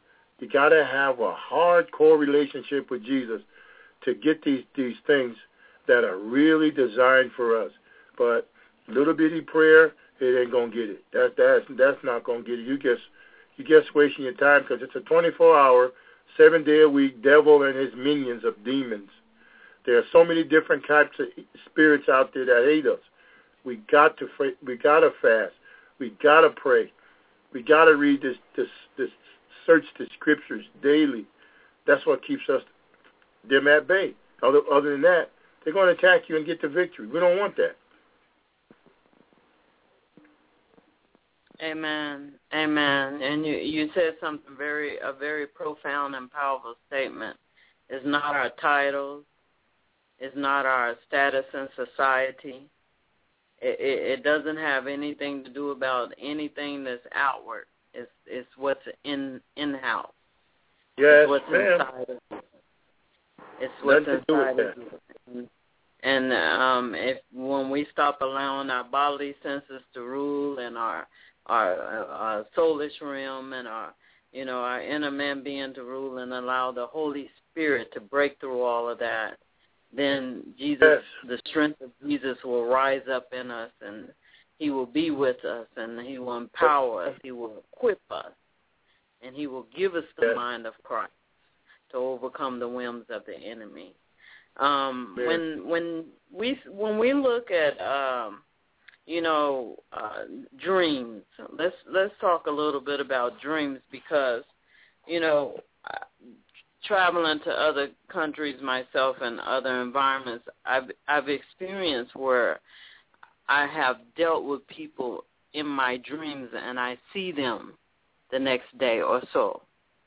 You got to have a hardcore relationship with Jesus to get these, these things that are really designed for us. But little bitty prayer, it ain't going to get it. That, that's, that's not going to get it. You just, you just wasting your time because it's a twenty-four hour, seven-day-a-week devil and his minions of demons. There are so many different types of spirits out there that hate us. We got to we got to fast. We got to pray. We got to read this, this, this, search the scriptures daily. That's what keeps us them at bay. Other, other than that, they're going to attack you and get the victory. We don't want that. Amen. Amen. And you, you said something very, a very profound and powerful statement. It's not our titles. It's not our status in society. It, it, it doesn't have anything to do about anything that's outward. It's, it's what's in, in-house. Yes, it's what's ma'am. inside of you. It's what's Nothing to do inside with of you. And um, if when we stop allowing our bodily senses to rule and our our, our soulish realm and our, you know, our inner man being to rule and allow the Holy Spirit to break through all of that, then Jesus, yes. the strength of Jesus will rise up in us, and he will be with us, and he will empower us, he will equip us, and he will give us the yes. mind of Christ to overcome the whims of the enemy. Um, yes. When when we when we look at um, you know uh, dreams, let's let's talk a little bit about dreams because you know. Traveling to other countries myself and other environments, I've I've experienced where I have dealt with people in my dreams and I see them the next day or so.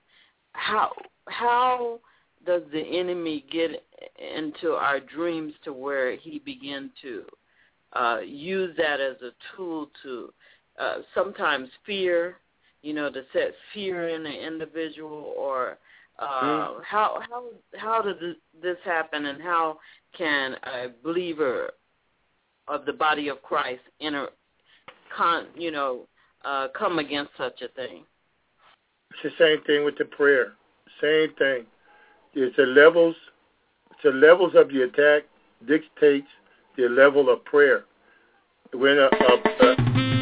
How how does the enemy get into our dreams to where he begin to uh, use that as a tool to uh, sometimes fear, you know, to set fear in the individual or Uh, how how how does this happen, and how can a believer of the body of Christ enter, con, you know, uh, come against such a thing? It's the same thing with the prayer. Same thing. It's the levels. It's the levels of the attack dictates the level of prayer. When a, a, a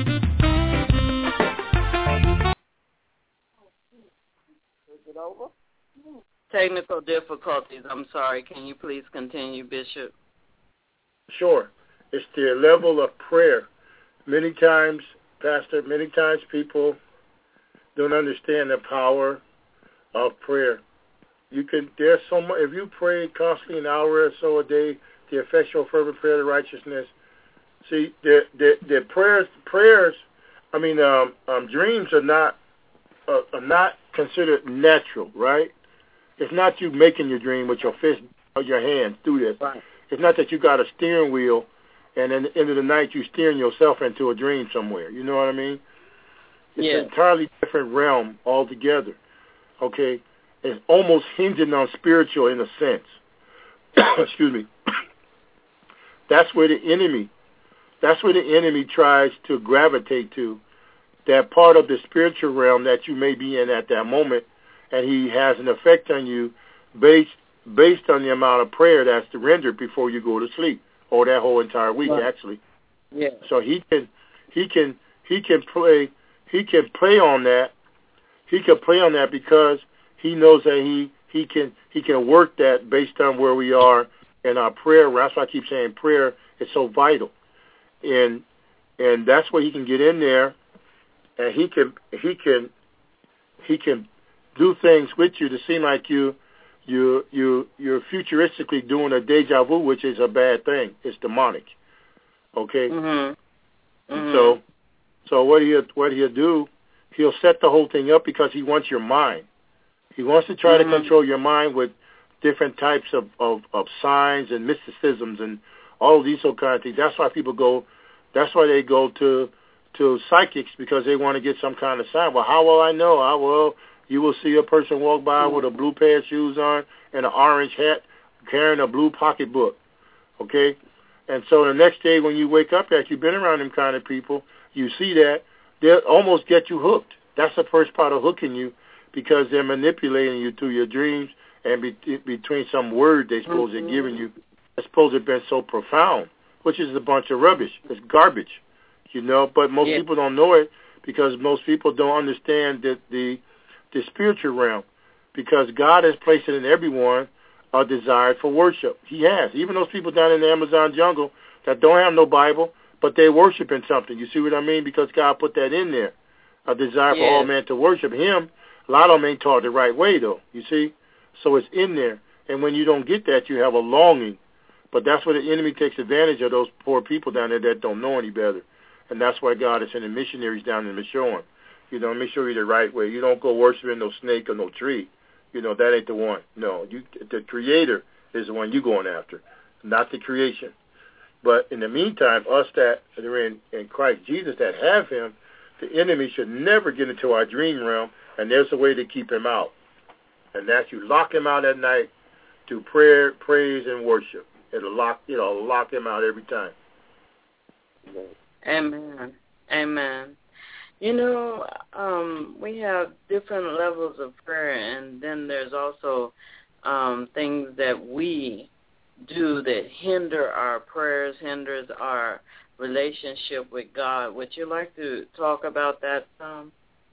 Is it over? Technical difficulties. I'm sorry. Can you please continue, Bishop? Sure. It's the level of prayer. Many times, Pastor, many times people don't understand the power of prayer. You can, there's so much, if you pray constantly an hour or so a day, the effectual fervent prayer of righteousness, see, the, the, the prayers, prayers, I mean, um, um, dreams are not, uh, are not considered natural, right? It's not you making your dream with your fist or your hands do this. Right. It's not that you got a steering wheel and at the end of the night you steering yourself into a dream somewhere. You know what I mean? It's yeah. an entirely different realm altogether. Okay? It's almost hinging on spiritual in a sense. Excuse me. That's where the enemy, that's where the enemy tries to gravitate to, that part of the spiritual realm that you may be in at that moment, and he has an effect on you based based on the amount of prayer that's rendered before you go to sleep, or that whole entire week, right. actually. Yeah. So he can he can he can play he can play on that. He can play on that because he knows that he he can he can work that based on where we are in our prayer. That's why I keep saying prayer is so vital, and and that's where he can get in there, and he can he can he can do things with you to seem like you you you you're futuristically doing a deja vu, which is a bad thing. It's demonic. Okay. Mm-hmm. Mm-hmm. So so what he what he'll do? He'll set the whole thing up because he wants your mind. He wants to try mm-hmm. to control your mind with different types of, of, of signs and mysticisms and all of these sort of kind of things. That's why people go. That's why they go to to psychics, because they want to get some kind of sign. Well, how will I know? How well you will see a person walk by with a blue pair of shoes on and an orange hat, carrying a blue pocketbook. Okay, and so the next day when you wake up, after you've been around them kind of people, you see that they'll almost get you hooked. That's the first part of hooking you, because they're manipulating you through your dreams and be, between some word they suppose mm-hmm. they're giving you. I suppose it's been so profound, which is a bunch of rubbish. It's garbage, you know. But most yeah. people don't know it because most people don't understand that the the spiritual realm, because God has placed it in everyone a desire for worship. He has. Even those people down in the Amazon jungle that don't have no Bible, but they're worshiping something. You see what I mean? Because God put that in there, a desire yes. for all men to worship Him. A lot of them ain't taught the right way, though, you see? So it's in there. And when you don't get that, you have a longing. But that's where the enemy takes advantage of those poor people down there that don't know any better. And that's why God is sending missionaries down there to show them. You know, let me show you the right way. You don't go worshiping no snake or no tree. You know, that ain't the one. No, you, the Creator is the one you're going after, not the creation. But in the meantime, us that are in, in Christ Jesus that have Him, the enemy should never get into our dream realm, and there's a way to keep him out. And that's you lock him out at night through prayer, praise, and worship. It'll lock, it'll lock him out every time. Amen. Amen. You know, um, we have different levels of prayer, and then there's also um, things that we do that hinder our prayers, hinders our relationship with God. Would you like to talk about that some?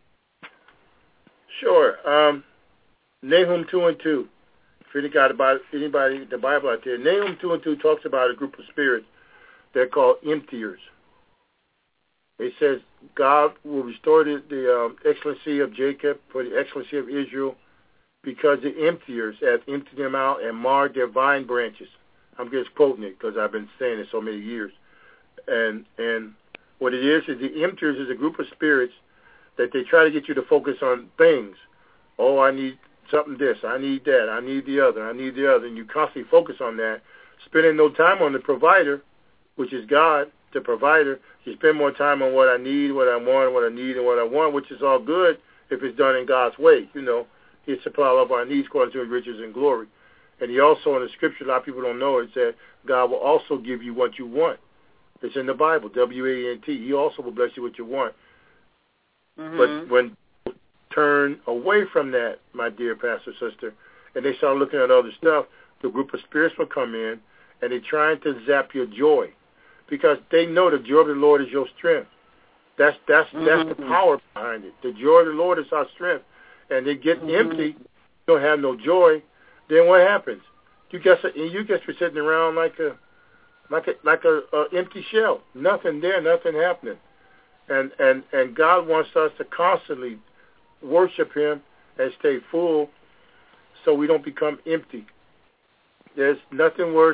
Sure. Um, Nahum two and two. If any got about anybody the Bible out there, Nahum two and two talks about a group of spirits. They're called emptiers. It says God will restore the, the um, excellency of Jacob for the excellency of Israel, because the emptiers have emptied them out and marred their vine branches. I'm just quoting it because I've been saying it so many years. And and what it is is the emptiers is a group of spirits that they try to get you to focus on things. Oh, I need something this, I need that, I need the other, I need the other, and you constantly focus on that, spending no time on the provider, which is God, the provider. You spend more time on what I need, what I want, what I need, and what I want, which is all good if it's done in God's way. You know, He supply all of our needs according to His riches and glory. And He also, in the Scripture, a lot of people don't know, it said God will also give you what you want. It's in the Bible, W A N T. He also will bless you with what you want. Mm-hmm. But when you turn away from that, my dear pastor sister, and they start looking at other stuff, the group of spirits will come in, and they're trying to zap your joy, because they know the joy of the Lord is your strength. That's that's mm-hmm. that's the power behind it. The joy of the Lord is our strength. And they get mm-hmm. empty, you don't have no joy. Then what happens? You guess you guess you're sitting around like a like a like a, a empty shell. Nothing there, nothing happening. And and and God wants us to constantly worship Him and stay full, so we don't become empty. There's nothing worse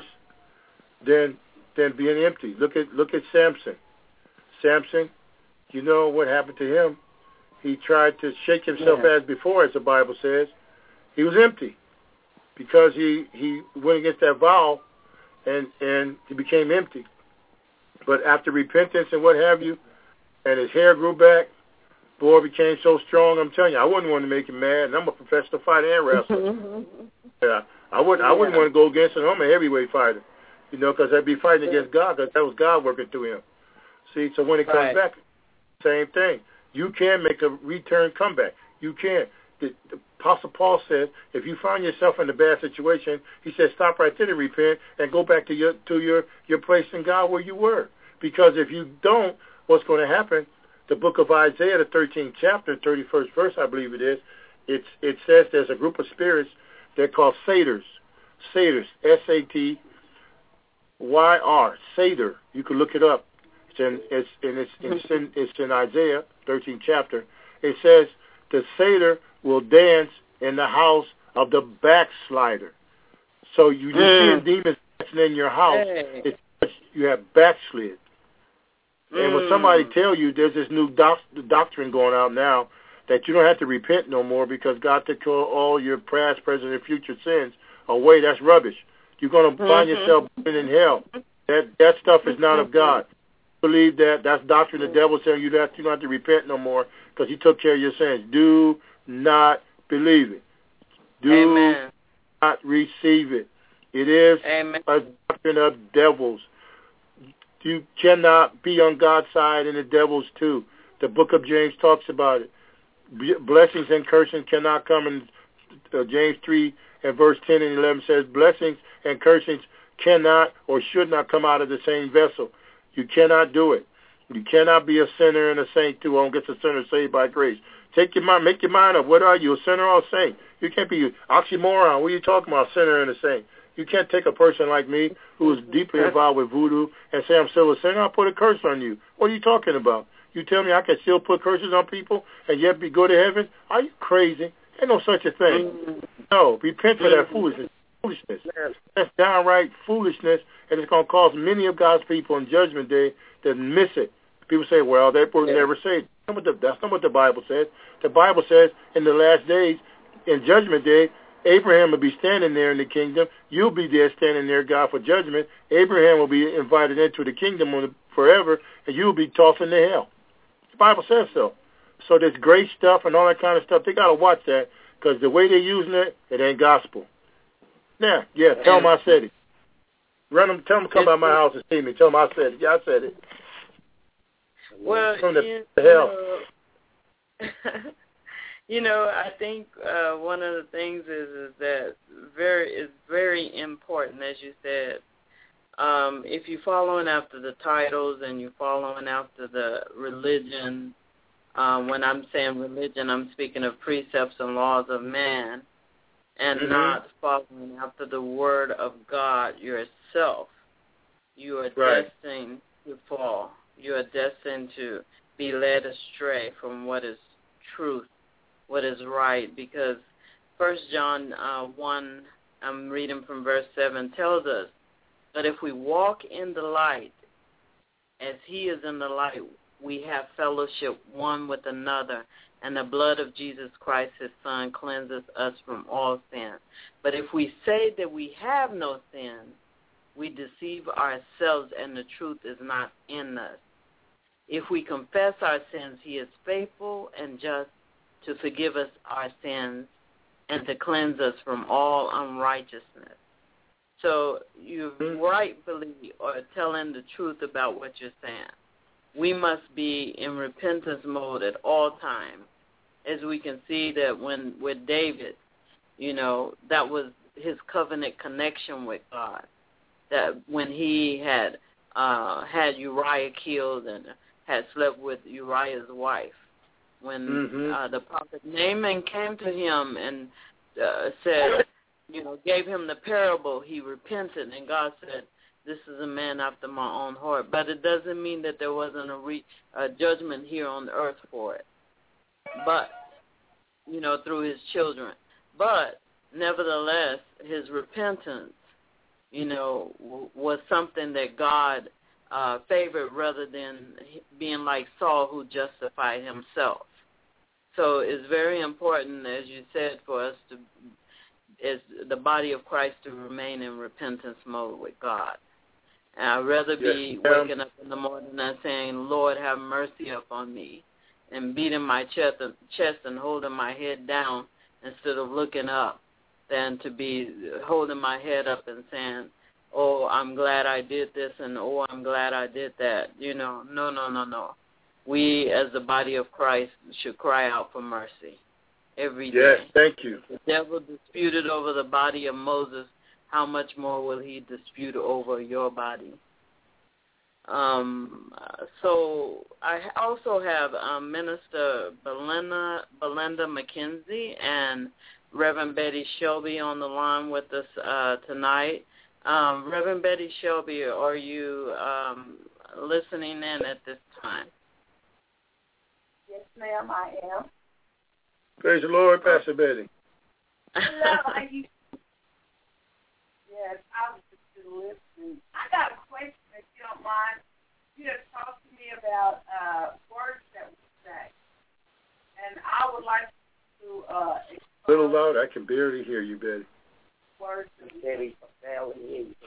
than than being empty. Look at look at Samson. Samson, you know what happened to him? He tried to shake himself yeah. as before, as the Bible says. He was empty because he, he went against that vow, and and he became empty. But after repentance and what have you, and his hair grew back, boy, became so strong. I'm telling you, I wouldn't want to make him mad. And I'm a professional fighter and wrestler. yeah, I wouldn't. Yeah. I wouldn't want to go against him. I'm a heavyweight fighter, you know, because I'd be fighting against God, because that was God working through him. See, so when it comes right. back, same thing. You can make a return comeback. You can. The, the Apostle Paul said, if you find yourself in a bad situation, he said, stop right there to repent and go back to your to your, your place in God where you were. Because if you don't, what's going to happen? The book of Isaiah, the thirteenth chapter, thirty-first verse, I believe it is, it's, it says there's a group of spirits, they're called satyrs. Satyrs, S A T Y R, satyr. You can look it up. It's in, it's, in, it's, it's, in, it's in Isaiah, thirteenth chapter. It says, the satyr will dance in the house of the backslider. So you, you mm. see a demon dancing in your house, hey. it's, you have backslid. Mm. And when somebody tell you there's this new doc, doctrine going out now that you don't have to repent no more because God took all your past, present, and future sins away, that's rubbish. You're going to find mm-hmm. yourself in hell. That that stuff is not of God. Believe that. That's doctrine the devil saying you don't, you don't have to repent no more because he took care of your sins. Do not believe it. Do Amen. not receive it. It is Amen. a doctrine of devils. You cannot be on God's side and the devil's too. The book of James talks about it. blessings and cursing cannot come in. Uh, James three and verse ten and eleven says, blessings and cursings cannot or should not come out of the same vessel. You cannot do it. You cannot be a sinner and a saint too. Won't get the sinner saved by grace. Take your mind, make your mind up. What are you, a sinner or a saint? You can't be oxymoron. What are you talking about, sinner and a saint? You can't take a person like me who is deeply involved with voodoo and say I'm still a sinner. I'll put a curse on you. What are you talking about? You tell me I can still put curses on people and yet be go to heaven? Are you crazy? Ain't no such a thing. No, repent for that foolishness. Foolishness. That's downright foolishness, and it's going to cause many of God's people on Judgment Day to miss it. People say, well, that were never saved. That's not what the Bible says. The Bible says in the last days, in Judgment Day, Abraham will be standing there in the kingdom. You'll be there standing there, God, for judgment. Abraham will be invited into the kingdom forever, and you'll be tossed into hell. The Bible says so. So this great stuff and all that kind of stuff, they got to watch that, because the way they're using it, it ain't gospel. Yeah, yeah, tell them I said it. Run them, tell them to come by my house and see me. Tell them I said it. Yeah, I said it. Well, From the, you, the hell. You know, you know, I think uh, one of the things is is that very is very important, as you said. Um, if you're following after the titles and you're following after the religion, um, when I'm saying religion, I'm speaking of precepts and laws of man, and mm-hmm. not following after the word of God yourself, you are right. destined to fall. You are destined to be led astray from what is truth, what is right, because First John uh, one, I'm reading from verse seven, tells us that if we walk in the light as he is in the light, we have fellowship one with another, and the blood of Jesus Christ, his son, cleanses us from all sin. But if we say that we have no sin, we deceive ourselves, and the truth is not in us. If we confess our sins, he is faithful and just to forgive us our sins and to cleanse us from all unrighteousness. So you rightfully are telling the truth about what you're saying. We must be in repentance mode at all times. As we can see that when with David, you know, that was his covenant connection with God. That when he had uh, had Uriah killed and had slept with Uriah's wife, when mm-hmm. uh, the prophet Naaman came to him and uh, said, you know, gave him the parable, he repented, and God said, this is a man after my own heart. But it doesn't mean that there wasn't a, re- a judgment here on earth for it. But, you know, through his children. But, nevertheless, his repentance, you know, w- was something that God uh, favored rather than being like Saul, who justified himself. So it's very important, as you said, for us to, as the body of Christ, to remain in repentance mode with God. And I'd rather be yes, waking up in the morning and saying, Lord, have mercy upon me, and beating my chest, chest and holding my head down instead of looking up, than to be holding my head up and saying, oh, I'm glad I did this, and oh, I'm glad I did that. You know, no, no, no, no. We, as the body of Christ, should cry out for mercy every day. Yes, thank you. The devil disputed over the body of Moses. How much more will he dispute over your body? Um, so I also have um, Minister Belinda, Belinda McKenzie and Reverend Betty Shelby on the line with us uh, tonight. Um, Reverend Betty Shelby, are you um, listening in at this time? Yes, ma'am, I am. Praise the Lord, Pastor Betty. Hello, are you? Yes, I was just listening. I got a question, if you don't mind. You have talked to me about uh, words that we say, and I would like to uh, explain. A little loud. I can barely hear you, Betty. Words that we Betty, barely hear you.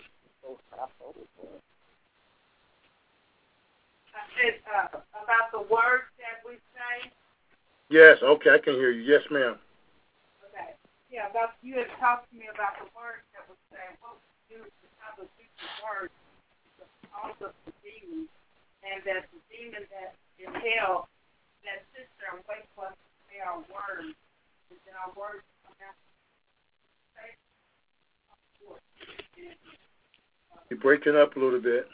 I said uh, about the words that we say. Yes, okay, I can hear you. Yes, ma'am. Okay. Yeah, about you had talked to me about the words that we say. What we do is how to use the words to cause us the demon, and that the demon that in hell that sits there and waits for us to say our words, and then our words come out. You're breaking up a little bit.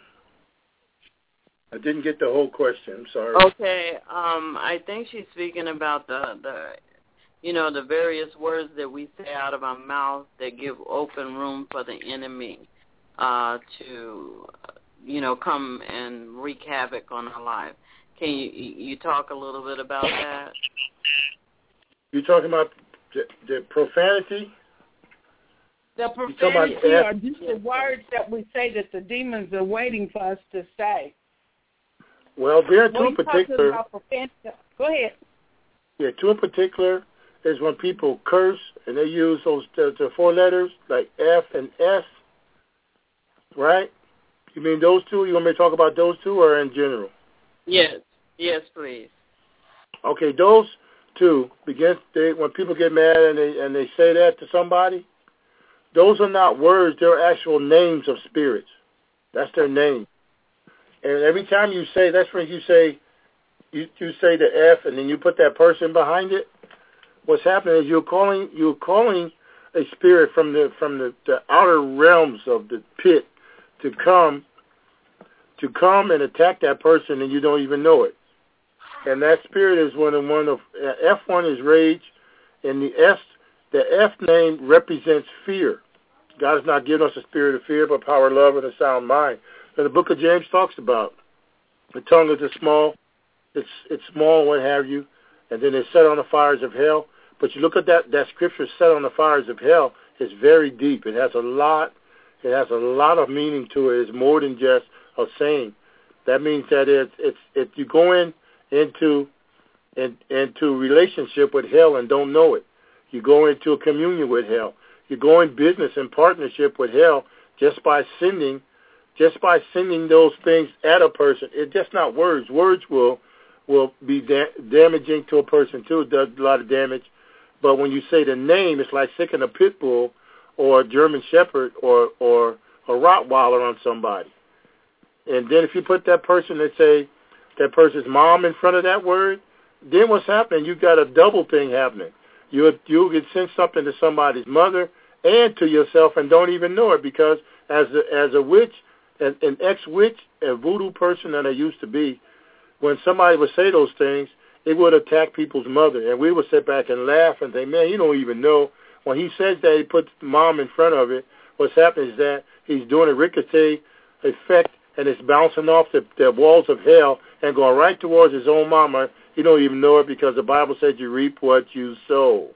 I didn't get the whole question. I'm sorry. Okay. Um, I think she's speaking about the, the, you know, the various words that we say out of our mouth that give open room for the enemy uh, to, you know, come and wreak havoc on our life. Can you you talk a little bit about that? You're talking about the, the profanity? The profanity are just the words that we say that the demons are waiting for us to say. Well, there are two well, in particular. Go ahead. Yeah, two in particular is when people curse and they use those the, the four letters like F and S, right? You mean those two? You want me to talk about those two or in general? Yes. Yes, please. Okay, those two begin. They, when people get mad and they and they say that to somebody, those are not words. They're actual names of spirits. That's their name. And every time you say, that's when you say, you, you say the F, and then you put that person behind it. What's happening is you're calling you're calling a spirit from the from the, the outer realms of the pit to come to come and attack that person, and you don't even know it. And that spirit is one of one of F one is rage, and the S the F name represents fear. God has not given us a spirit of fear, but power, love, and a sound mind. And the book of James talks about the tongue is a small, it's it's small, what have you, and then it's set on the fires of hell. But you look at that that scripture, set on the fires of hell, is very deep. It has a lot, it has a lot of meaning to it. It's more than just a saying. That means that it's it's if you go in into in, into relationship with hell and don't know it, you go into a communion with hell. You go in business and partnership with hell just by sending, just by sending those things at a person. It's just not words. Words will will be da- damaging to a person too. It does a lot of damage. But when you say the name, it's like sticking a pit bull or a German Shepherd or or a Rottweiler on somebody. And then if you put that person and say that person's mom in front of that word, then what's happening? You've got a double thing happening. You you get sent something to somebody's mother and to yourself and don't even know it, because as a, as a witch, an, an ex-witch, a voodoo person that I used to be, when somebody would say those things, it would attack people's mother. And we would sit back and laugh and think, man, you don't even know. When he says that, he puts mom in front of it, what's happening is that he's doing a ricochet effect, and it's bouncing off the, the walls of hell and going right towards his own mama. You don't even know it, because the Bible says you reap what you sow.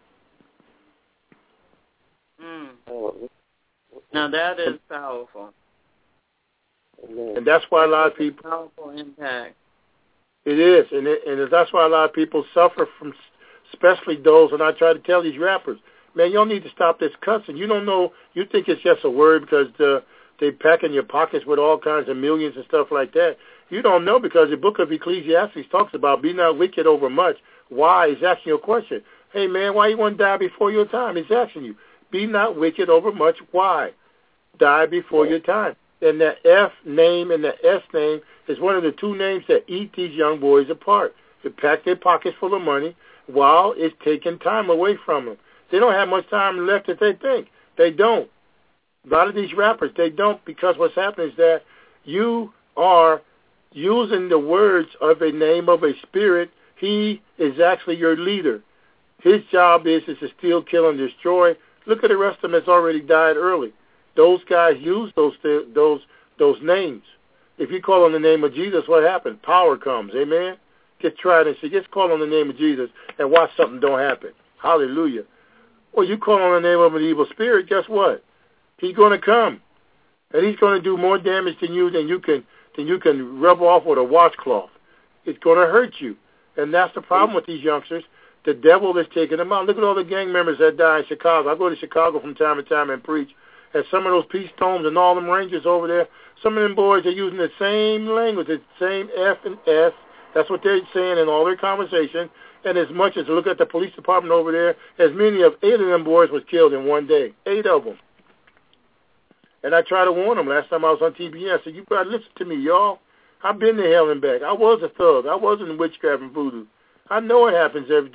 Mm. Now that is powerful. And that's why a lot of people... Powerful impact. It is, and, it, and that's why a lot of people suffer from, especially those, and I try to tell these rappers, man, y'all need to stop this cussing. You don't know, you think it's just a word because the, they pack in your pockets with all kinds of millions and stuff like that. You don't know, because the book of Ecclesiastes talks about be not wicked over much. Why? He's asking you a question. Hey, man, why you want to die before your time? He's asking you. Be not wicked over much. Why? Die before your time. And the F name and the S name is one of the two names that eat these young boys apart. They pack their pockets full of money while it's taking time away from them. They don't have much time left that they think. They don't. A lot of these rappers, they don't, because what's happening is that you are using the words of a name of a spirit. He is actually your leader. His job is, is to steal, kill, and destroy. Look at the rest of them that's already died early. Those guys use those those those names. If you call on the name of Jesus, what happens? Power comes. Amen? Just try it and see. Just call on the name of Jesus and watch something don't happen. Hallelujah. Well, you call on the name of an evil spirit, guess what? He's going to come. And he's going to do more damage to you than you can than you can rub off with a washcloth. It's going to hurt you. And that's the problem with these youngsters. The devil is taking them out. Look at all the gang members that die in Chicago. I go to Chicago from time to time and preach. And some of those Peace Stones and all them Rangers over there, some of them boys are using the same language, the same F and S. That's what they're saying in all their conversation. And as much as look at the police department over there, as many of eight of them boys was killed in one day. Eight of them. And I tried to warn them last time I was on T V N. I said, you got to listen to me, y'all. I've been to hell and back. I was a thug. I wasn't witchcraft and voodoo. I know it happens every day.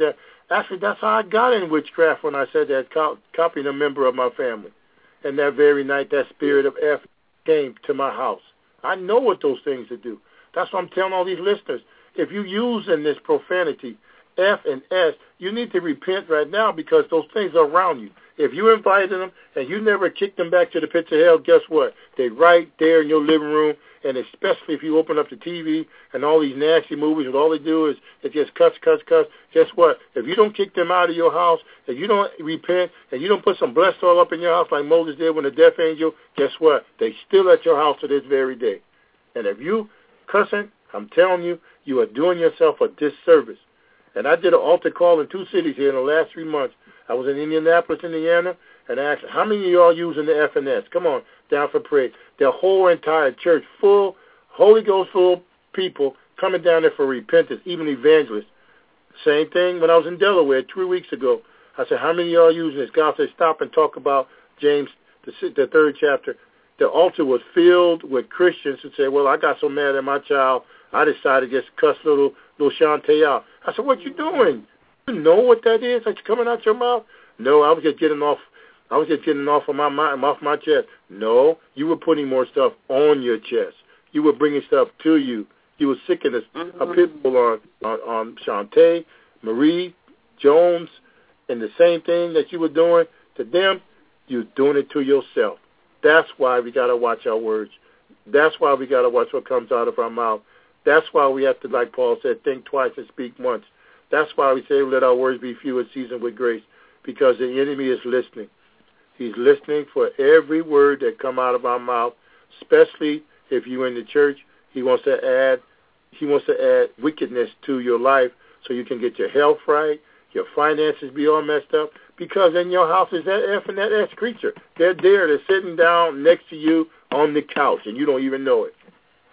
Actually, that's how I got in witchcraft when I said that, co- copying a member of my family. And that very night, that spirit of F came to my house. I know what those things to do. That's what I'm telling all these listeners. If you use in this profanity, F and S, you need to repent right now because those things are around you. If you invited them and you never kicked them back to the pits of hell, guess what? They're right there in your living room, and especially if you open up the T V and all these nasty movies and all they do is, is just cuss, cuss, cuss, guess what? If you don't kick them out of your house, if you don't repent, and you don't put some blessed oil up in your house like Moses did when the death angel, guess what? They still at your house to this very day. And if you cussing, I'm telling you, you are doing yourself a disservice. And I did an altar call in two cities here in the last three months. I was in Indianapolis, Indiana, and I asked, how many of y'all using the F N S? Come on, down for prayer. Their whole entire church full, Holy Ghost full people coming down there for repentance, even evangelists. Same thing when I was in Delaware three weeks ago. I said, how many of y'all using this? God said, stop and talk about James, the, the third chapter. The altar was filled with Christians who said, well, I got so mad at my child, I decided to just cuss little, little Shantae out. I said, what you doing? You know what that is that's coming out your mouth? No, I was just getting off. I was just getting off of my mind, off my chest. No, you were putting more stuff on your chest. You were bringing stuff to you. You were sicking a, a pit bull on, on, on Shantae, Marie, Jones, and the same thing that you were doing to them, you're doing it to yourself. That's why we got to watch our words. That's why we got to watch what comes out of our mouth. That's why we have to, like Paul said, think twice and speak once. That's why we say let our words be few and seasoned with grace, because the enemy is listening. He's listening for every word that come out of our mouth, especially if you're in the church. He wants to add, he wants to add wickedness to your life so you can get your health right, your finances be all messed up, because in your house is that F and that S creature. They're there. They're sitting down next to you on the couch, and you don't even know it.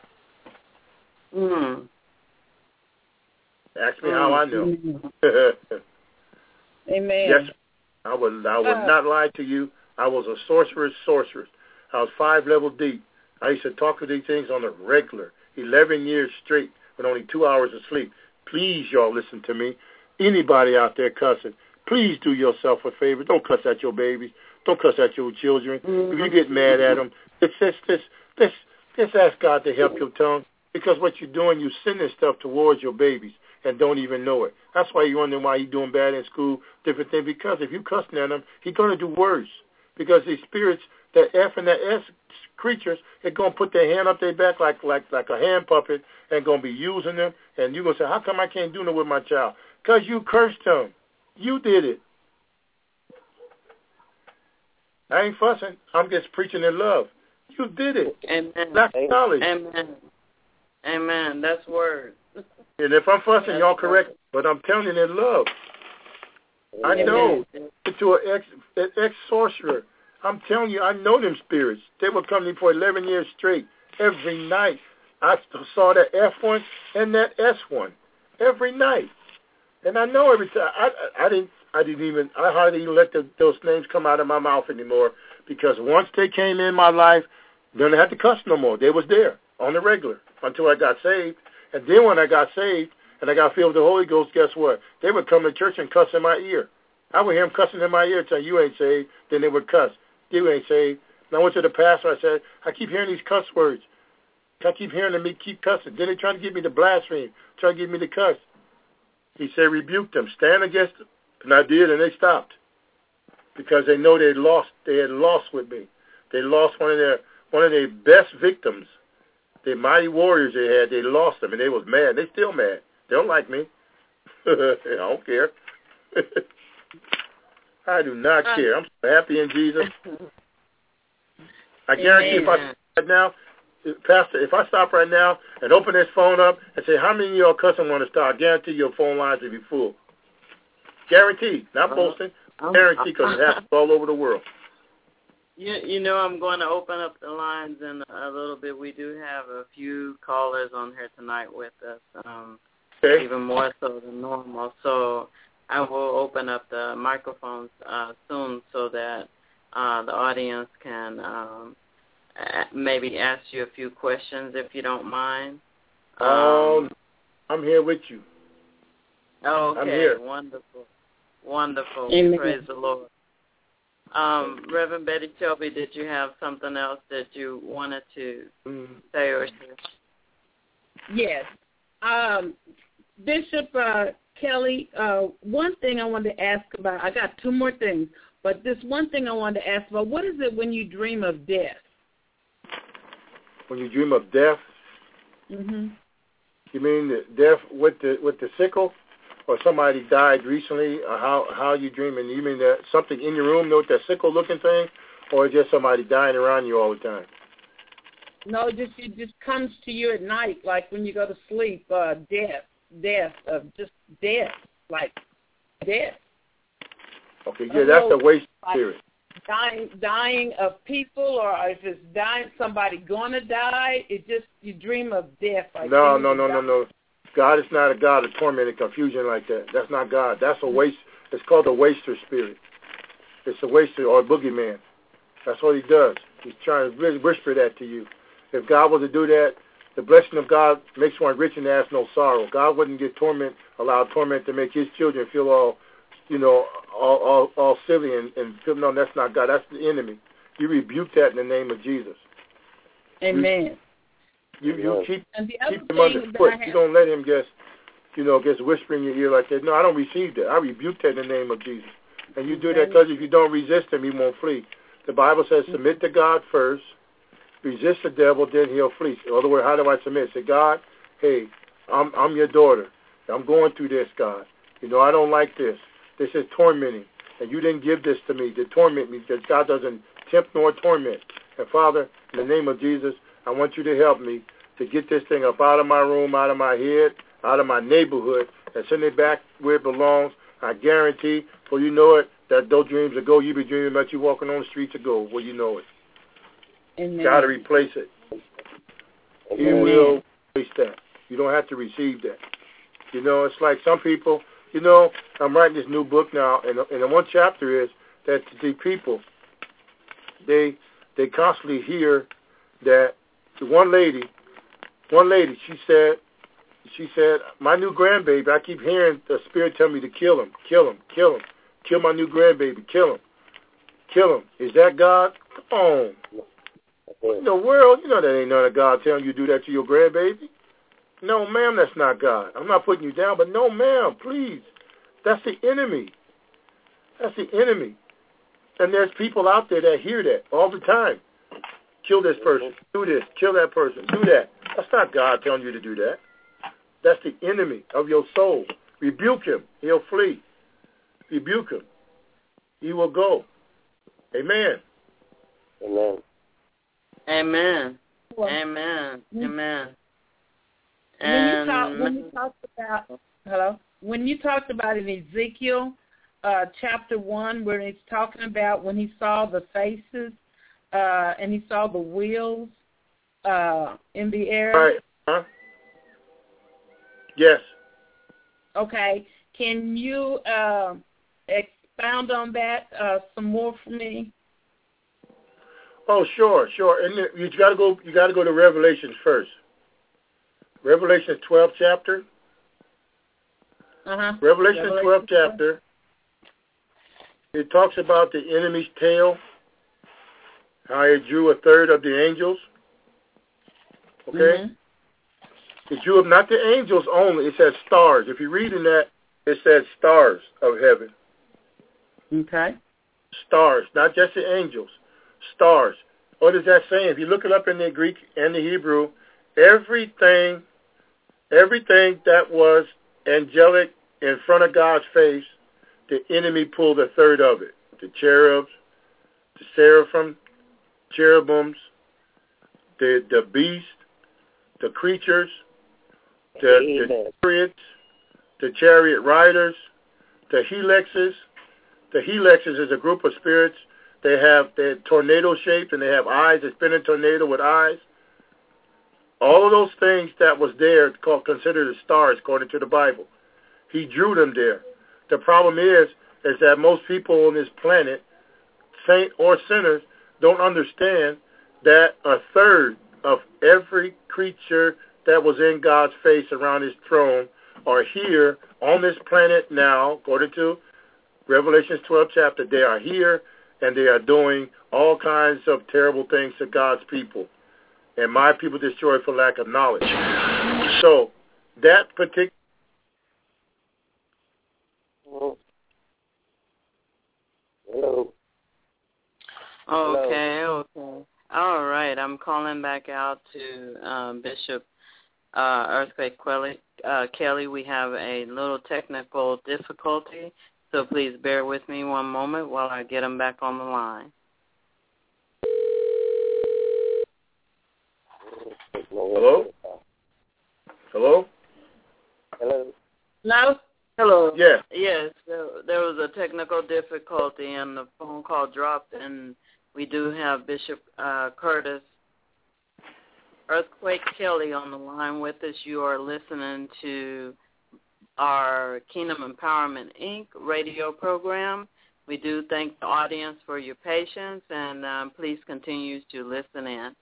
Mm. Ask me mm. how I know. Amen. Yes, I would, I would uh. not lie to you. I was a sorcerer's sorceress. I was five level deep. I used to talk to these things on a regular, eleven years straight with only two hours of sleep. Please, y'all, listen to me. Anybody out there cussing, please do yourself a favor. Don't cuss at your babies. Don't cuss at your children. Mm-hmm. If you get mad at them, it's just, just, just, just ask God to help your tongue, because what you're doing, you're sending stuff towards your babies and don't even know it. That's why you're wondering why he's doing bad in school, different things, because if you cussing at him, he's going to do worse, because these spirits, that F and that S creatures, they're going to put their hand up their back like like like a hand puppet and going to be using them, and you're going to say, how come I can't do nothing with my child? Because you cursed him. You did it. I ain't fussing. I'm just preaching in love. You did it. Amen. That's knowledge. Amen. Amen. That's word. And if I'm fussing, y'all correct, but I'm telling you in love. I know. To an ex, an ex-sorcerer. I'm telling you, I know them spirits. They were coming for eleven years straight. Every night. I saw that F one and that S one. Every night. And I know every time. I, I, I didn't I didn't even, I hardly even let the, those names come out of my mouth anymore, because once they came in my life, then I had to cuss no more. They was there on the regular until I got saved. And then when I got saved and I got filled with the Holy Ghost, guess what? They would come to church and cuss in my ear. I would hear them cussing in my ear, telling you ain't saved. Then they would cuss. You ain't saved. And I went to the pastor. I said, I keep hearing these cuss words. I keep hearing them keep cussing. Then they trying to get me to blaspheme, trying to get me to cuss. He said, rebuke them, stand against them. And I did, and they stopped, because they know they lost. They had lost with me. They lost one of their one of their best victims. The mighty warriors they had, they lost them, and they was mad. They still mad. They don't like me. I don't care. I do not care. I'm so happy in Jesus. I guarantee if I stop right now, Pastor, if I stop right now and open this phone up and say, how many of y'all cussing want to start? I guarantee your phone lines will be full. Guaranteed. Not boasting. Guaranteed, because it happens all over the world. You, you know, I'm going to open up the lines in a little bit. We do have a few callers on here tonight with us, um, okay. even more so than normal. So I will open up the microphones uh, soon so that uh, the audience can um, maybe ask you a few questions, if you don't mind. Um, um I'm here with you. Oh, okay. I'm here. Wonderful. Wonderful. Amen. Praise the Lord. Um, Reverend Betty Shelby, did you have something else that you wanted to Mm-hmm. say or share? Yes. Um, Bishop uh, Kelly, uh, one thing I wanted to ask about, I got two more things, but this one thing I wanted to ask about, what is it when you dream of death? When you dream of death, Mm-hmm. you mean the death with the with the sickle, or somebody died recently? Or how how you dreaming? You mean that something in your room, with that sickle looking thing, or just somebody dying around you all the time? No, it just it just comes to you at night, like when you go to sleep. Uh, death, death, uh, just death, like death. Okay, yeah, that's a waste spirit. Dying, dying of people, or if it's dying, somebody gonna die. It just you dream of death. Like No, no, no, no, no. God is not a God of torment and confusion like that. That's not God. That's a waste. It's called a waster spirit. It's a waster or a boogeyman. That's what he does. He's trying to whisper that to you. If God was to do that, the blessing of God makes one rich and has no sorrow. God wouldn't get torment, allow torment to make his children feel all, you know, all all, all silly and, and feel, no, that's not God. That's the enemy. You rebuke that in the name of Jesus. Amen. You you keep and the other keep him thing underfoot. that I You don't let him just, you know, just whisper in your ear like that. No, I don't receive that. I rebuke that in the name of Jesus. And you do that because if you don't resist him, he won't flee. The Bible says submit to God first, resist the devil, then he'll flee. In other words, how do I submit? Say, God, hey, I'm I'm your daughter. I'm going through this, God. You know, I don't like this. This is tormenting. And you didn't give this to me to torment me because God doesn't tempt nor torment. And Father, in the name of Jesus, I want you to help me to get this thing up out of my room, out of my head, out of my neighborhood, and send it back where it belongs. I guarantee, for you know it, that those dreams ago, you be dreaming about you walking on the streets of gold. Well, you know it. Amen. Got to replace it. He Amen. will replace that. You don't have to receive that. You know, it's like some people, you know, I'm writing this new book now, and, and the one chapter is that the people, they they constantly hear that the one lady, one lady, she said, she said, my new grandbaby, I keep hearing the spirit tell me to kill him, kill him, kill him, kill my new grandbaby, kill him, kill him. Is that God? Come on. What in the world? You know that ain't none of God telling you to do that to your grandbaby. No, ma'am, that's not God. I'm not putting you down, but no, ma'am, please. That's the enemy. That's the enemy. And there's people out there that hear that all the time. Kill this person, do this, kill that person, do that. That's not God telling you to do that. That's the enemy of your soul. Rebuke him. He'll flee. Rebuke him. He will go. Amen. Amen. Amen. Well, Amen. Amen. When And you, talk, when you talked about hello, when you talked about in Ezekiel uh, chapter one, where he's talking about when he saw the faces uh, and he saw the wheels uh, in the air. All right. Huh? Yes. Okay. Can you uh, expound on that uh, some more for me? Oh, sure, sure. And you got to go. You got to go to Revelations first. Revelation twelfth chapter. Uh-huh. Revelation, Revelation twelfth chapter. It talks about the enemy's tail, how it drew a third of the angels. Okay? Mm-hmm. It drew up not the angels only, it says stars. If you read in that, it says stars of heaven. Okay. Stars, not just the angels. Stars. What is that saying? If you look it up in the Greek and the Hebrew, everything, everything that was angelic in front of God's face, the enemy pulled a third of it. The cherubs, the seraphim, cherubims, the the beast, the creatures, the, the chariots, the chariot riders, the helixes. The helixes is a group of spirits. They have they're tornado shaped and they have eyes. They spin a tornado with eyes. All of those things that was there called considered as stars according to the Bible. He drew them there. The problem is, is that most people on this planet, saint or sinners, don't understand that a third of every creature that was in God's face around his throne are here on this planet now, according to Revelation twelve chapter, they are here, and they are doing all kinds of terrible things to God's people. And my people destroyed for lack of knowledge. So that particular... Hello. Okay, okay. All right, I'm calling back out to um, Bishop uh, Earthquake Kelly. Uh, Kelly, we have a little technical difficulty, so please bear with me one moment while I get him back on the line. Hello? Hello? Hello. No? Hello. Yeah. Yes, there, there was a technical difficulty, and the phone call dropped, and we do have Bishop uh, Curtis Earthquake Kelly on the line with us. You are listening to our Kingdom Empowerment, Incorporated radio program. We do thank the audience for your patience, and um, please continue to listen in.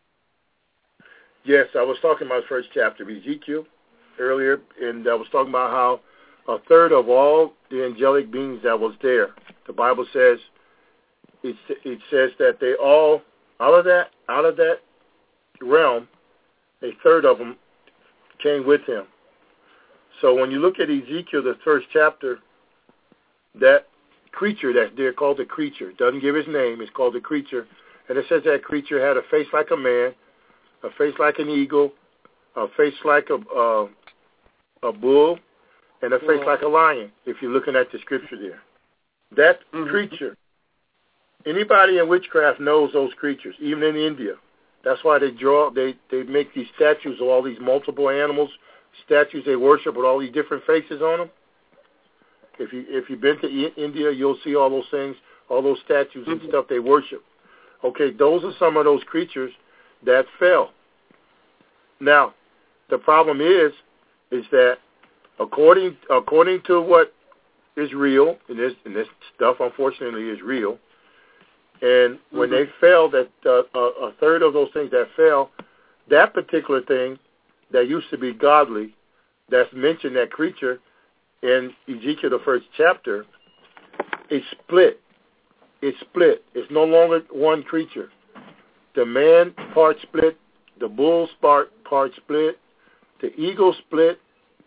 Yes, I was talking about the first chapter of Ezekiel earlier, and I was talking about how a third of all the angelic beings that was there, the Bible says, it, it says that they all, out of that, out of that realm, a third of them came with him. So when you look at Ezekiel, the first chapter, that creature that's there, called the creature, doesn't give his name, it's called the creature, and it says that creature had a face like a man, a face like an eagle, a face like a uh, a bull, and a face like a lion, if you're looking at the scripture there. That mm-hmm. creature, anybody in witchcraft knows those creatures, even in India. That's why they draw, they, they make these statues of all these multiple animals, statues they worship with all these different faces on them. If, you, if you've been to I- India, you'll see all those things, all those statues mm-hmm. and stuff they worship. Okay, those are some of those creatures that fell. Now, the problem is, is that according according to what is real, and this and this stuff unfortunately is real, and when mm-hmm. they fell, that uh, a, a third of those things that fell, that particular thing that used to be godly, that's mentioned, that creature in Ezekiel the first chapter, is split. It's split. It's no longer one creature. The man part split, the bull part, part split, the eagle split,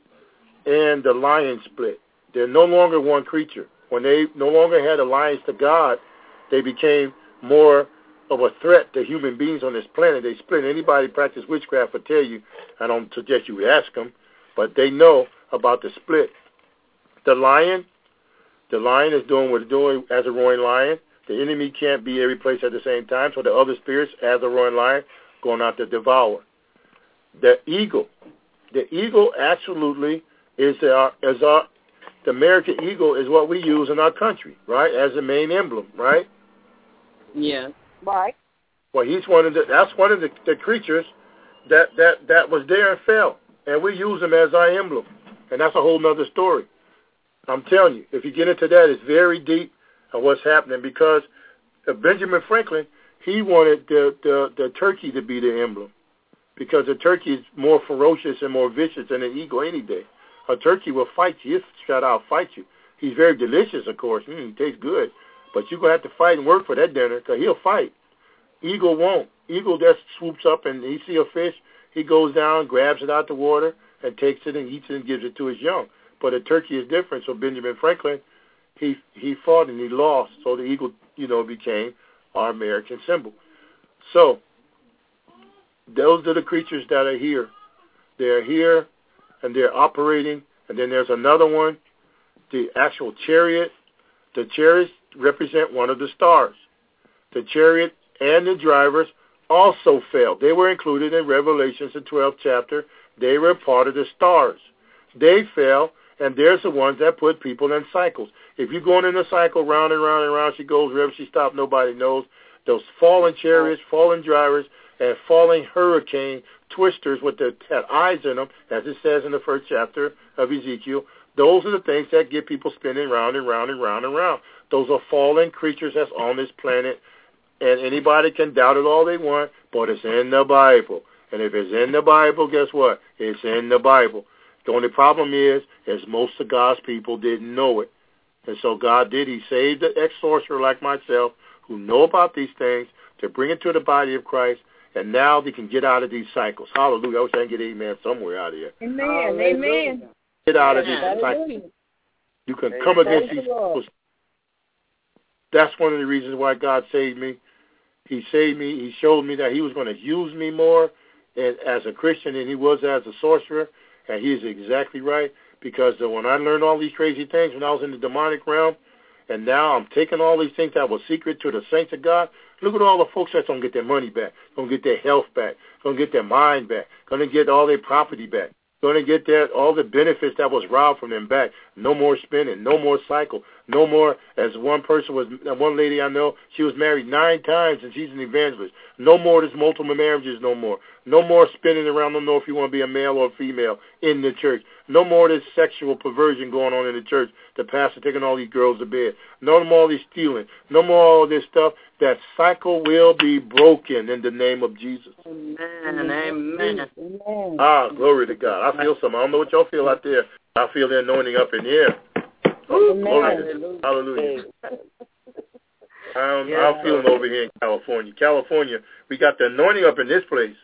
and the lion split. They're no longer one creature. When they no longer had alliance to God, they became more of a threat to human beings on this planet. They split. Anybody who practice witchcraft will tell you, I don't suggest you ask them, but they know about the split. The lion, the lion is doing what it's doing as a roaring lion. The enemy can't be every place at the same time, so the other spirits, as a roaring lion, going out to devour. The eagle, the eagle absolutely is our, is our, the American eagle is what we use in our country, right, as the main emblem, right? Yeah. Right. Well, he's one of the, that's one of the, the creatures that, that, that was there and fell, and we use him as our emblem, and that's a whole nother story. I'm telling you, if you get into that, it's very deep of what's happening, because uh, Benjamin Franklin, he wanted the, the, the turkey to be the emblem, because the turkey is more ferocious and more vicious than an eagle any day. A turkey will fight you. He'll straight out fight you. He's very delicious, of course. Mm, he tastes good. But you're going to have to fight and work for that dinner, because he'll fight. Eagle won't. Eagle just swoops up, and he see a fish, he goes down, grabs it out the water, and takes it and eats it and gives it to his young. But a turkey is different. So Benjamin Franklin, he he fought and he lost. So the eagle, you know, became our American symbol. So those are the creatures that are here. They're here, and they're operating. And then there's another one, the actual chariot. The chariots represent one of the stars. The chariot and the drivers also fell. They were included in Revelations, the twelfth chapter. They were part of the stars. They fell, and there's the ones that put people in cycles. If you're going in a cycle, round and round and round she goes, wherever she stops, nobody knows. Those fallen chariots, fallen drivers, and falling hurricane twisters with the had eyes in them, as it says in the first chapter of Ezekiel, those are the things that get people spinning round and round and round and round. Those are fallen creatures that's on this planet, and anybody can doubt it all they want, but it's in the Bible. And if it's in the Bible, guess what? It's in the Bible. The only problem is, is most of God's people didn't know it. And so God did. He saved the ex-sorcerer like myself who know about these things to bring it to the body of Christ, and now they can get out of these cycles. Hallelujah. I wish I can get amen somewhere out of here. Amen. Amen. Get out of Amen. these cycles. You can come against these cycles. That's one of the reasons why God saved me. He saved me. He showed me that he was going to use me more and, as a Christian than he was as a sorcerer. And he is exactly right, because when I learned all these crazy things when I was in the demonic realm, and now I'm taking all these things that were secret to the saints of God, look at all the folks that's going to get their money back, going to get their health back, going to get their mind back, going to get all their property back, going to get their, all the benefits that was robbed from them back. No more spending, no more cycle, no more, as one person was, one lady I know, she was married nine times and she's an evangelist. No more this multiple marriages no more. No more spinning around, don't know if you want to be a male or a female in the church. No more this sexual perversion going on in the church, the pastor taking all these girls to bed. No more all this stealing. No more all this stuff. That cycle will be broken in the name of Jesus. Amen. Amen. Amen. Ah, glory to God. I feel something. I don't know what y'all feel out there. I feel the anointing up in here. Ooh, glory to God. Hallelujah. I'm, Yes, I'm feeling over here in California. California, we got the anointing up in this place.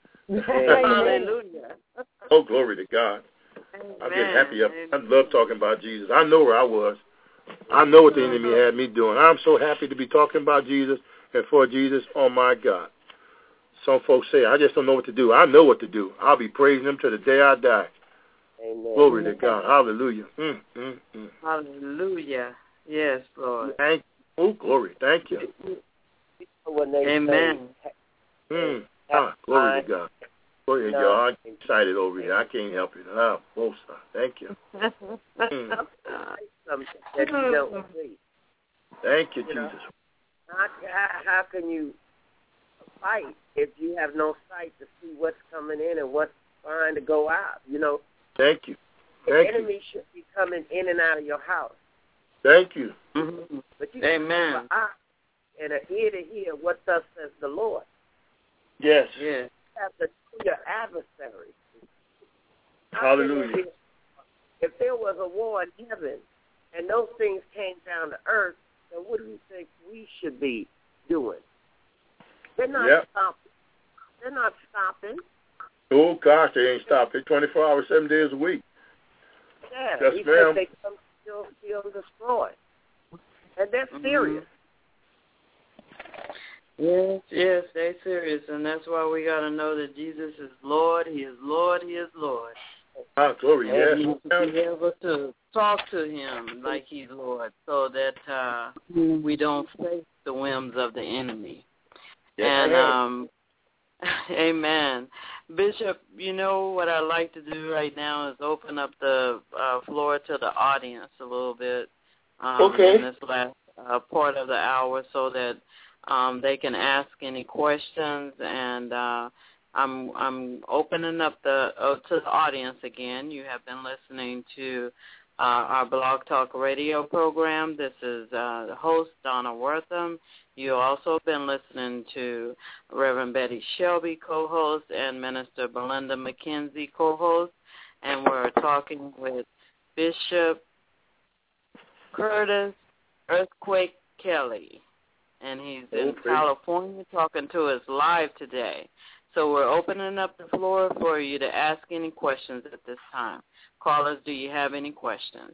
Hallelujah. Oh, glory to God. I'm getting happy up. I love talking about Jesus. I know where I was. I know what the enemy had me doing. I'm so happy to be talking about Jesus and for Jesus. Oh, my God. Some folks say, I just don't know what to do. I know what to do. I'll be praising him till the day I die. Amen. Glory to God. Hallelujah. Mm, mm, mm. Hallelujah. Yes, Lord. Thank you. Oh, glory. Thank you. When they Amen. say, Mm. Ah, glory to God. Glory to No. God. I'm excited over here. I can't help it. Ah, both sides. Thank you. Mm. something that you don't see. Thank you, You Jesus. know, how, how, how can you fight if you have no sight to see what's coming in and what's trying to go out? You know, Thank you. the Thank enemy you. should be coming in and out of your house. Thank you. Mm-hmm. But you Amen. have an eye and an ear to hear what thus says the Lord. Yes. You Yes. have to know your adversary. Hallelujah. If there was a war in heaven and those things came down to earth, then what do you think we should be doing? They're not Yep. stopping. They're not stopping. Oh, gosh, they ain't stopping. twenty-four hours, seven days a week. Yeah, Yes, he ma'am. said they come to kill, steal, and destroy. And they're Mm-hmm. serious. Yes, yes, they're serious, and that's why we got to know that Jesus is Lord. He is Lord. He is Lord. Ah, glory, And yes. you need to be able to talk to him like he's Lord, so that uh, we don't face the whims of the enemy. Yes, and ma'am. um, amen. Bishop, you know what I'd like to do right now is open up the uh, floor to the audience a little bit um, Okay. in this last uh, part of the hour, so that um, they can ask any questions. And uh, I'm I'm opening up the uh, to the audience again. You have been listening to uh, our Blog Talk Radio program. This is uh, the host, Donna Wortham. You've also been listening to Reverend Betty Shelby, co-host, and Minister Belinda McKenzie, co-host. And we're talking with Bishop Curtis Earthquake Kelly. And he's in Okay. California talking to us live today. So we're opening up the floor for you to ask any questions at this time. Callers, do you have any questions?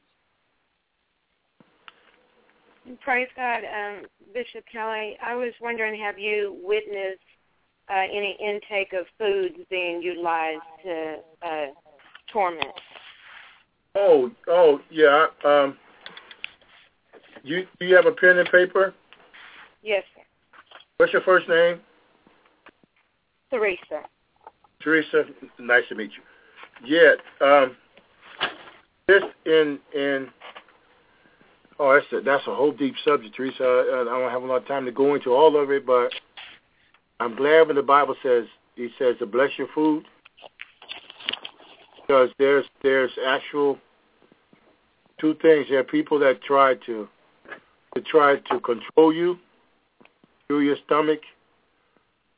Praise God. Um, Bishop Kelly, I was wondering, have you witnessed uh, any intake of foods being utilized to uh, torment? Oh, oh, yeah. Um, you do you have a pen and paper? Yes, sir. What's your first name? Teresa. Teresa. Nice to meet you. Yeah. Um, this in in. Oh, that's a, that's a whole deep subject, Teresa. I, I don't have a lot of time to go into all of it, but I'm glad when the Bible says, he says to bless your food, because there's there's actual two things. There are people that try to to try to control you through your stomach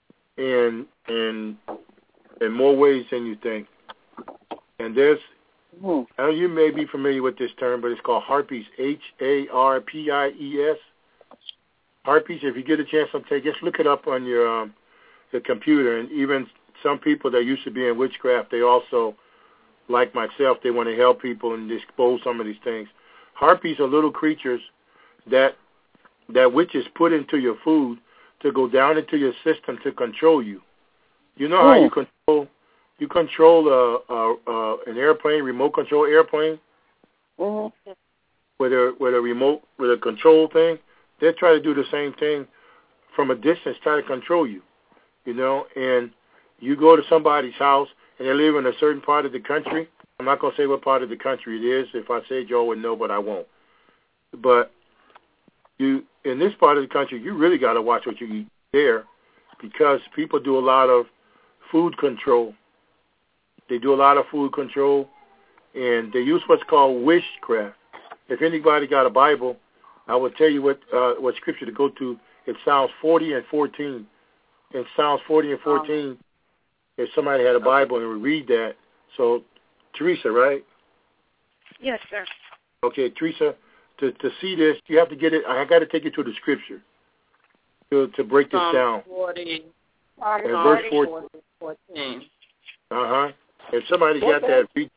in in in more ways than you think. And there's Mm-hmm. Now, you may be familiar with this term, but it's called harpies, H A R P I E S. Harpies, if you get a chance sometime, just look it up on your um, the computer. And even some people that used to be in witchcraft, they also, like myself, they want to help people and expose some of these things. Harpies are little creatures that that witches put into your food to go down into your system to control you. You know oh. how you control you control a, a, a an airplane, remote control airplane, mm-hmm. with a with a remote with a control thing. They try to do the same thing from a distance, try to control you, you know. And you go to somebody's house and they live in a certain part of the country. I'm not going to say what part of the country it is. If I say it, y'all would know, but I won't. But you in this part of the country, you really got to watch what you eat there, because people do a lot of food control. They do a lot of food control, and they use what's called witchcraft. If anybody got a Bible, I will tell you what uh, what scripture to go to. It's Psalms forty and fourteen. In Psalms forty and fourteen, um, if somebody had a Bible and would read that. So, Teresa, right? Yes, sir. Okay, Teresa, to, to see this, you have to get it. I got to take you to the scripture to to break this Psalms down. forty, and verse fourteen. Uh-huh. If somebody got that, read.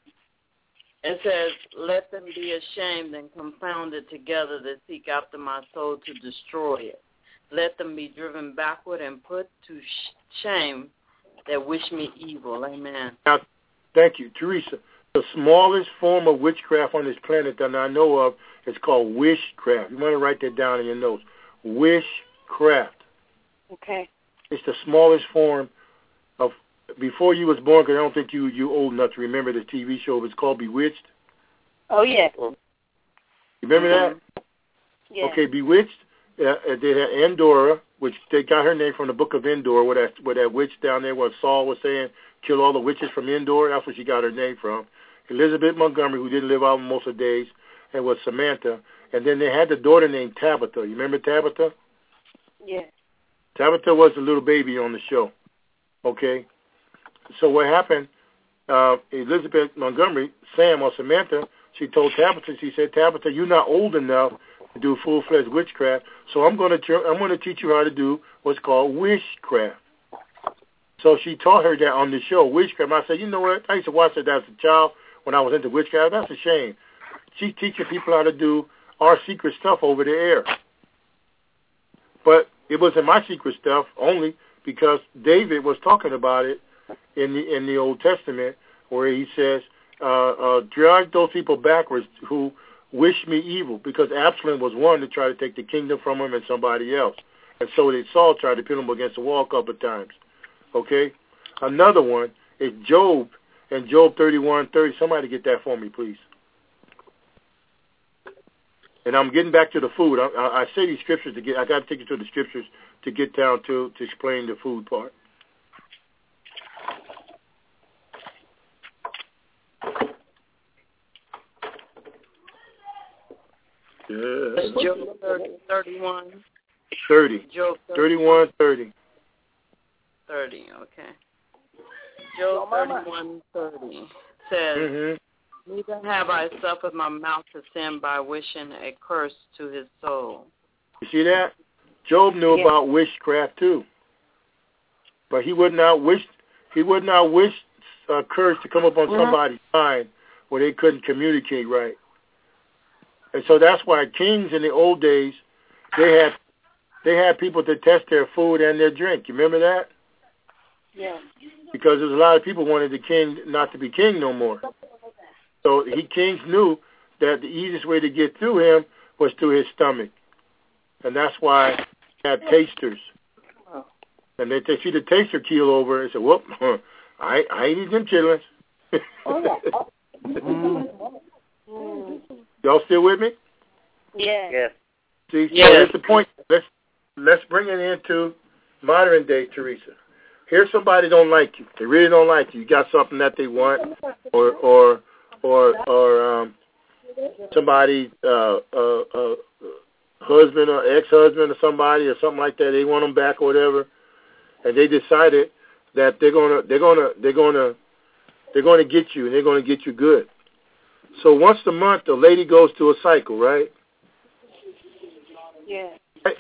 It says, let them be ashamed and confounded together that seek after my soul to destroy it. Let them be driven backward and put to sh- shame that wish me evil. Amen. Now, thank you, Teresa. The smallest form of witchcraft on this planet that I know of is called wishcraft. You want to write that down in your notes. Wishcraft. Okay. It's the smallest form of. Before you was born, because I don't think you you old enough to remember the T V show. It was called Bewitched. Oh, yeah. You remember that? Yeah. Okay, Bewitched. Uh, they had Endora, which they got her name from the book of Endor, where that, where that witch down there, where Saul was saying, kill all the witches from Endor. That's where she got her name from. Elizabeth Montgomery, who didn't live out most of the days, and was Samantha. And then they had the daughter named Tabitha. You remember Tabitha? Yeah. Tabitha was the little baby on the show. Okay? So what happened, uh, Elizabeth Montgomery, Sam or Samantha, she told Tabitha, she said, Tabitha, you're not old enough to do full-fledged witchcraft, so I'm going to I'm going to teach you how to do what's called witchcraft. So she taught her that on the show, witchcraft. I said, you know what? I used to watch that as a child when I was into witchcraft. That's a shame. She's teaching people how to do our secret stuff over the air. But it wasn't my secret stuff only because David was talking about it in the in the Old Testament, where he says, uh, uh, drive those people backwards who wish me evil, because Absalom was one to try to take the kingdom from him and somebody else. And so did Saul, try to pin him against the wall a couple of times. Okay? Another one is Job, and Job thirty-one thirty. Somebody get that for me, please. And I'm getting back to the food. I, I, I say these scriptures to get, I got to take you to the scriptures to get down to, to explain the food part. Yeah. Job thirty, thirty-one. thirty. Job thirty-one thirty. thirty, okay. Job thirty-one thirty says, mm-hmm. Neither have I suffered my mouth to sin by wishing a curse to his soul. You see that? Job knew yeah. about witchcraft too. But he would not wish he would not wish a curse to come up on mm-hmm. somebody's mind where they couldn't communicate right. And so that's why kings in the old days, they had they had people to test their food and their drink. You remember that? Yeah. Because there's a lot of people wanted the king not to be king no more. So he kings knew that the easiest way to get through him was through his stomach. And that's why they had tasters. And they, they see the taster keel over and say, whoop, huh, I, I ain't eating them chitlins. mm. Y'all still with me? Yeah. Yes. See, so yes. here's the point. Let's let's bring it into modern day, Teresa. Here's somebody don't like you. They really don't like you. You got something that they want, or or or or um, somebody, uh, uh, uh, husband or ex-husband or somebody or something like that. They want them back or whatever, and they decided that they're gonna they're gonna they're gonna they're gonna get you, and they're gonna get you good. So once a month, the lady goes to a cycle, right? Yeah. Right?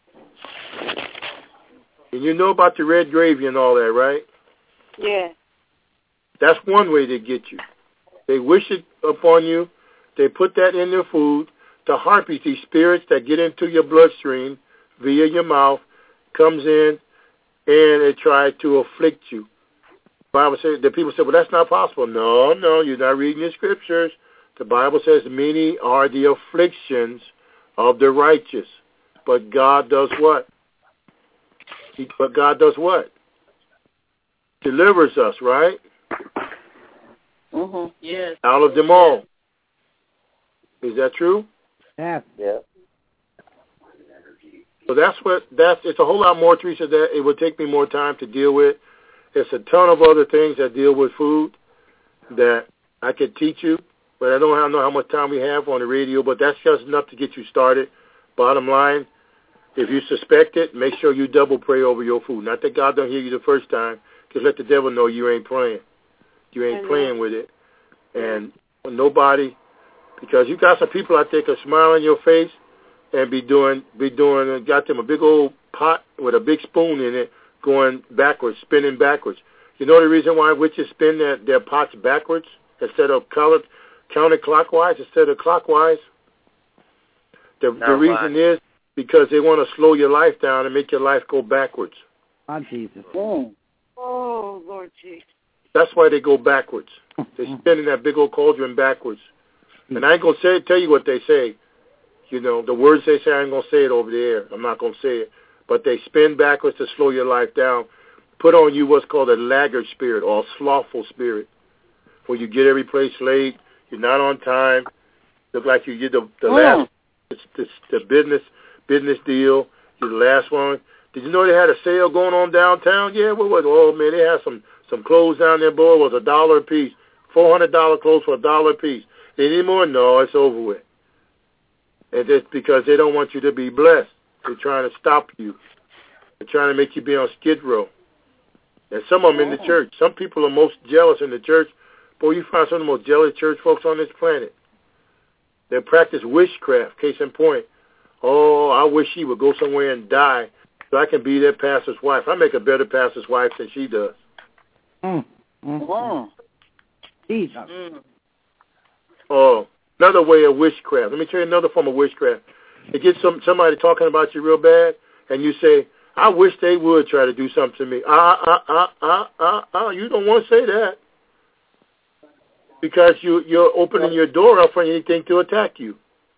And you know about the red gravy and all that, right? Yeah. That's one way they get you. They wish it upon you. They put that in their food. The harpies, these spirits that get into your bloodstream via your mouth, comes in and they try to afflict you. The Bible says, the people say, well, that's not possible. No, no, you're not reading the scriptures. The Bible says many are the afflictions of the righteous. But God does what? He, but God does what? Delivers us, right? Mm-hmm. Yes. Out of them all. Is that true? Yeah. Yeah. So that's what, that's, it's a whole lot more, Teresa, that it would take me more time to deal with. There's a ton of other things that deal with food that I could teach you, but I don't know how much time we have on the radio, but that's just enough to get you started. Bottom line, if you suspect it, make sure you double pray over your food. Not that God don't hear you the first time, because let the devil know you ain't playing. You ain't playing with it. And nobody, because you got some people out there can smile on your face and be doing, be doing, got them a big old pot with a big spoon in it going backwards, spinning backwards. You know the reason why witches spin their, their pots backwards instead of colored, counterclockwise instead of clockwise? The, the reason is because they want to slow your life down and make your life go backwards. Oh, Jesus. Oh, oh Lord Jesus. That's why they go backwards. They spin in that big old cauldron backwards. And I ain't going to say tell you what they say. You know, the words they say, I ain't going to say it over the air. I'm not going to say it. But they spin backwards to slow your life down. Put on you what's called a laggard spirit or a slothful spirit, where you get every place late, you're not on time, look like you get the, the oh. last the, the, the business business deal, you're the last one. Did you know they had a sale going on downtown? Yeah, what was it? Oh, man, they had some, some clothes down there, boy. It was a dollar a piece. four hundred dollars clothes for a dollar a piece. Any more? No, it's over with. And it's because they don't want you to be blessed. They're trying to stop you. They're trying to make you be on Skid Row. And some of them in the church. Some people are most jealous in the church. Boy, you find some of the most jealous church folks on this planet. They practice witchcraft, case in point. Oh, I wish she would go somewhere and die so I can be their pastor's wife. I make a better pastor's wife than she does. Mm. Mm-hmm. Jesus. Mm. Oh, another way of witchcraft. Let me tell you another form of witchcraft. You get some somebody talking about you real bad, and you say, I wish they would try to do something to me. Ah, ah, ah, ah, ah, ah. You don't want to say that. Because you, you're opening your door up for anything to attack you.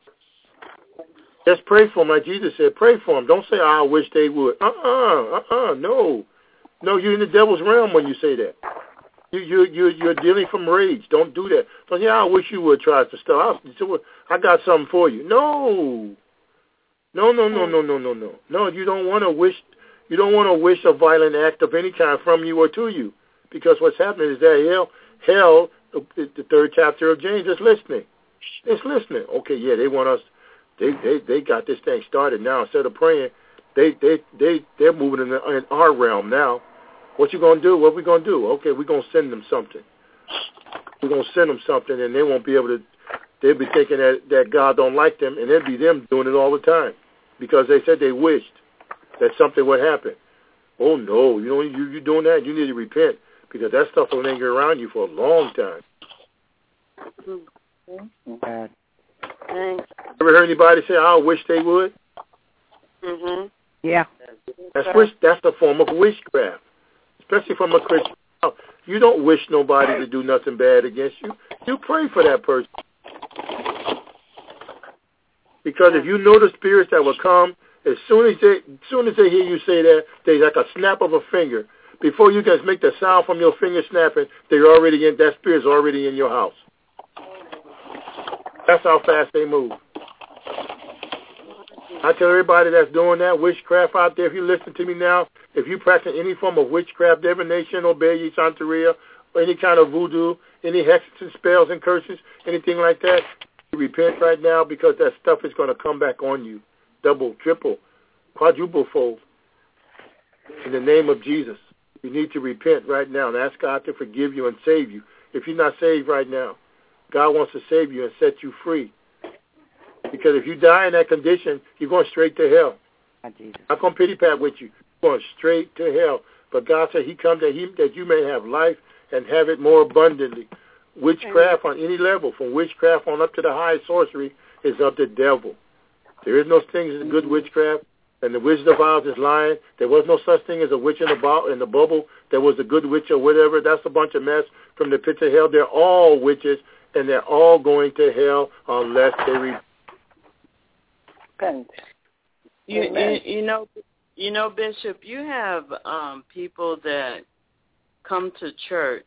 Just pray for them, like Jesus said. Pray for them. Don't say, oh, I wish they would. Uh-uh, uh-uh, no. No, you're in the devil's realm when you say that. You, you, you, you're dealing from rage. Don't do that. Don't say, yeah, I wish you would try to stuff. I got something for you. No. No, no, no, no, no, no, no. No, you don't want to wish, you don't want to wish a violent act of any kind from you or to you. Because what's happening is that hell, hell, the, the third chapter of James is listening. It's listening. Okay, yeah, they want us. They they they got this thing started now. Instead of praying, they they they they're moving in, the, in our realm now. What you gonna do? What we gonna do? Okay, we're gonna send them something. We're gonna send them something, and they won't be able to. They'll be thinking that that God don't like them, and it'll be them doing it all the time because they said they wished that something would happen. Oh no, you know you you doing that? You need to repent because that stuff will linger around you for a long time. Bad. Thanks. Ever heard anybody say, I wish they would? Mhm. Yeah. That's wish. That's a form of witchcraft, especially from a Christian. You don't wish nobody to do nothing bad against you. You pray for that person. Because if you know the spirits that will come, as soon as they, as soon as they hear you say that, they like a snap of a finger. Before you guys make the sound from your finger snapping, they're already in. That spirit's already in your house. That's how fast they move. I tell everybody that's doing that, witchcraft out there, if you listen to me now, if you practice any form of witchcraft, divination, obey, Santeria, or any kind of voodoo, any hexes and spells and curses, anything like that, you repent right now because that stuff is going to come back on you. Double, triple, quadruple fold. In the name of Jesus, you need to repent right now and ask God to forgive you and save you. If you're not saved right now, God wants to save you and set you free. Because if you die in that condition, you're going straight to hell. I'm going to pity pat with you. You're going straight to hell. But God said he come that, he, that you may have life and have it more abundantly. Witchcraft on any level, from witchcraft on up to the highest sorcery, is of the devil. There is no such thing as a good witchcraft, and the Wizard of Oz is lying. There was no such thing as a witch in the, bo- in the bubble. There was a good witch or whatever. That's a bunch of mess from the pits of hell. They're all witches, and they're all going to hell unless they repent. You, you, you know, you know, Bishop, you have um, people that come to church,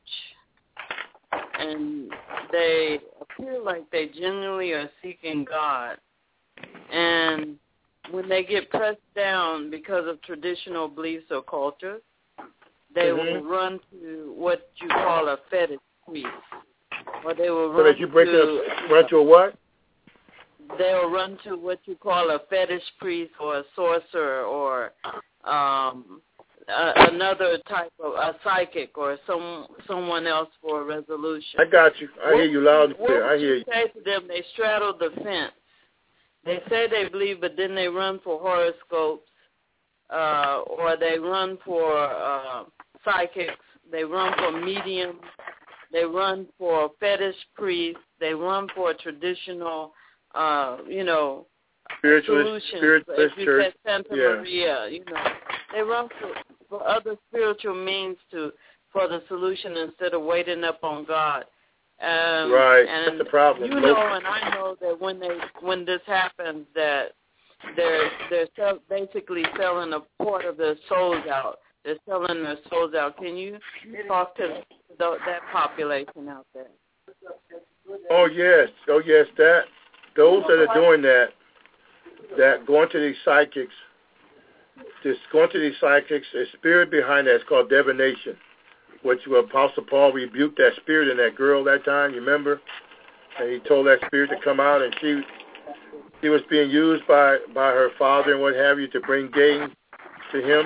and they appear like they genuinely are seeking God, and when they get pressed down because of traditional beliefs or cultures, they mm-hmm. will run to what you call a fetish priest, or they will so run that you break to a, run to a what? They'll run to what you call a fetish priest or a sorcerer or um, a, another type of a psychic or some someone else for a resolution. I got you. I what, hear you loud and clear. What I hear you. Say to them, they straddle the fence. They say they believe, but then they run for horoscopes, uh, or they run for uh, psychics. They run for mediums. They run for fetish priests. They run for traditional. Uh, you know, spiritualist, spiritualist if you church. said Santa yeah. Maria, you know, they run for, for other spiritual means to for the solution instead of waiting up on God. Um, right, and that's the problem. You know, and I know that when they when this happens, that they're they're sell, basically selling a part of their souls out. They're selling their souls out. Can you talk to the, that population out there? Oh yes, oh yes, that. Those that are doing that, that going to these psychics, just going to these psychics, the spirit behind that is called divination, which Apostle Paul rebuked that spirit in that girl that time, you remember? And he told that spirit to come out, and she she was being used by, by her father and what have you to bring gain to him.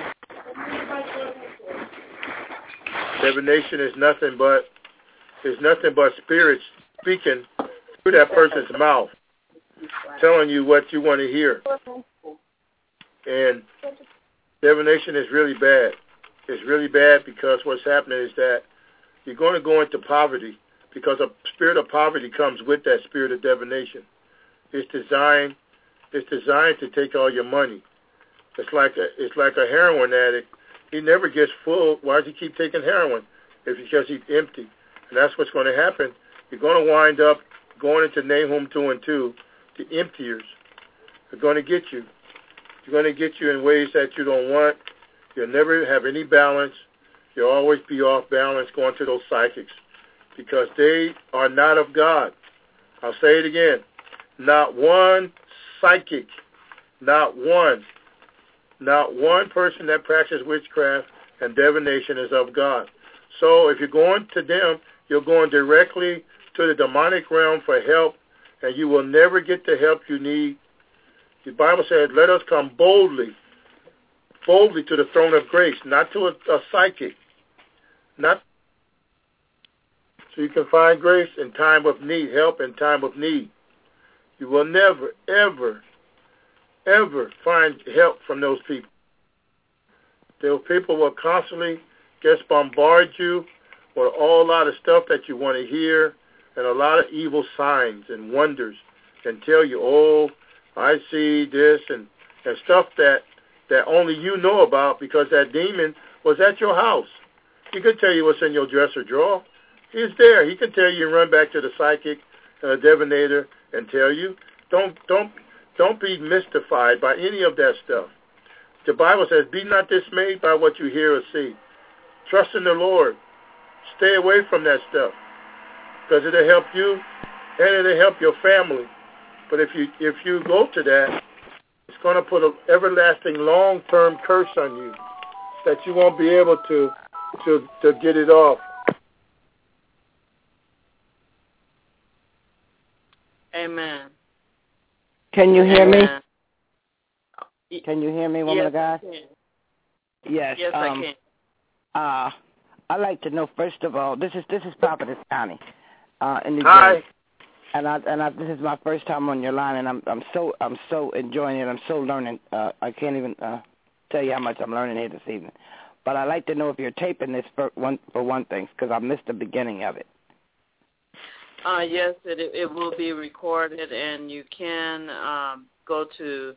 Divination is nothing but is nothing but spirits speaking through that person's mouth, telling you what you want to hear. And divination is really bad. It's really bad because what's happening is that you're going to go into poverty because a spirit of poverty comes with that spirit of divination. It's designed it's designed to take all your money. It's like a it's like a heroin addict. He never gets full. Why does he keep taking heroin? It's because he's empty. And that's what's going to happen. You're going to wind up going into Nahum two and two. The emptiers are going to get you. They're going to get you in ways that you don't want. You'll never have any balance. You'll always be off balance going to those psychics because they are not of God. I'll say it again. Not one psychic, not one, not one person that practices witchcraft and divination is of God. So if you're going to them, you're going directly to the demonic realm for help, and you will never get the help you need. The Bible says, let us come boldly, boldly to the throne of grace, not to a, a psychic, not so you can find grace in time of need, help in time of need. You will never, ever, ever find help from those people. Those people will constantly just bombard you with a whole lot of stuff that you want to hear, and a lot of evil signs and wonders, and tell you, oh, I see this, and, and stuff that, that only you know about because that demon was at your house. He could tell you what's in your dresser drawer. He's there. He can tell you and run back to the psychic and the divinator and tell you. Don't don't don't be mystified by any of that stuff. The Bible says, be not dismayed by what you hear or see. Trust in the Lord. Stay away from that stuff because it'll help you and it'll help your family. But if you if you go to that, it's going to put an everlasting long-term curse on you that you won't be able to to to get it off. Amen. Can you hear Amen. me? Can you hear me, woman yes, of God? I can. Yes. Yes, um, I can. Uh, I'd like to know, first of all, this is this is Prophetess Connie. Uh, in New Hi. Jersey. And I and I, this is my first time on your line, and I'm I'm so I'm so enjoying it. I'm so learning. Uh, I can't even uh, tell you how much I'm learning here this evening. But I'd like to know if you're taping this for one for one thing, because I missed the beginning of it. Uh, yes, it it will be recorded, and you can um, go to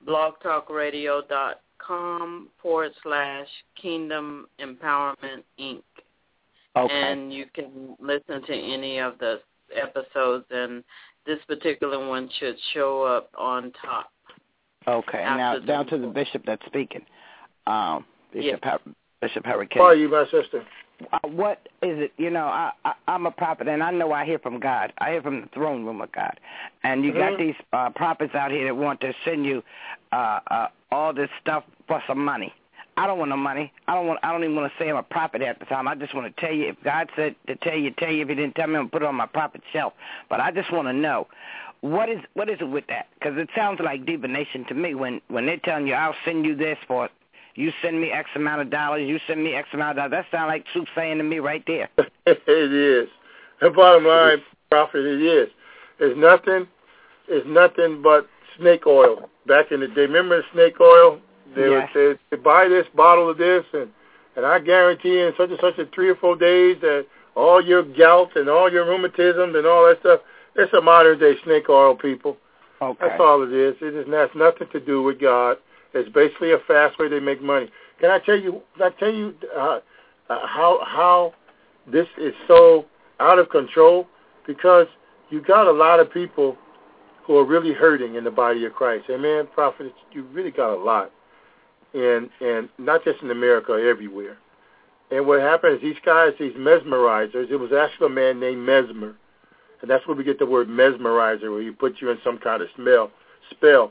blogtalkradio.com forward slash Kingdom Empowerment Incorporated. Okay. And you can listen to any of the episodes, and this particular one should show up on top. Okay. Now, down to the bishop that's speaking. Um, Bishop, yes. Har- Bishop Harry King. How are you, my sister? Uh, what is it? You know, I, I, I'm a prophet, and I know I hear from God. I hear from the throne room of God. And you mm-hmm. got these uh, prophets out here that want to send you uh, uh, all this stuff for some money. I don't want no money. I don't want. I don't even want to say I'm a prophet at the time. I just want to tell you, if God said to tell you, tell you. If He didn't tell me, I'm going to put it on my prophet shelf. But I just want to know, what is what is it with that? Because it sounds like divination to me when, when they're telling you, I'll send you this for, you send me X amount of dollars, you send me X amount of dollars. That sounds like soothsaying to me right there. It is. The bottom line, prophet, it is. It's nothing, it's nothing but snake oil. Back in the day, remember snake oil? They yes. would say, buy this bottle of this, and, and I guarantee in such and such a three or four days that all your gout and all your rheumatism and all that stuff, it's a modern-day snake oil, people. Okay. That's all it is. It has nothing to do with God. It's basically a fast way they make money. Can I tell you, can I tell you uh, uh, how how this is so out of control? Because you got a lot of people who are really hurting in the body of Christ. Amen, prophet, you really got a lot. And and not just in America, everywhere. And what happened is these guys, these mesmerizers, it was actually a man named Mesmer. And that's where we get the word mesmerizer, where he puts you in some kind of smell, spell.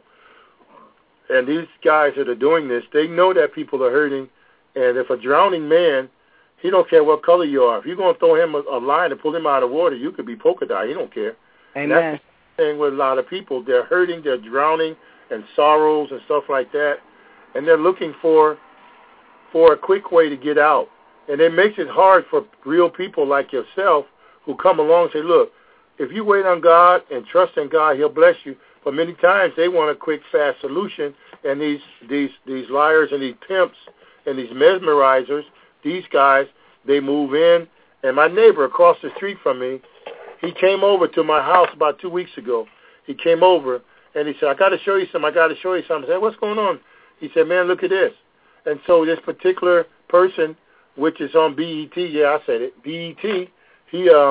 And these guys that are doing this, they know that people are hurting. And if a drowning man, he don't care what color you are. If you're going to throw him a, a line and pull him out of water, you could be polka dot. He don't care. Amen. And that's the thing with a lot of people. They're hurting, they're drowning in sorrows and stuff like that. And they're looking for for a quick way to get out. And it makes it hard for real people like yourself who come along and say, look, if you wait on God and trust in God, He'll bless you. But many times they want a quick, fast solution. And these these these liars and these pimps and these mesmerizers, these guys, they move in. And my neighbor across the street from me, he came over to my house about two weeks ago. He came over and he said, I got to show you something. I got to show you something. I said, what's going on? He said, man, look at this. And so this particular person, which is on B E T, yeah, I said it, B E T, he uh,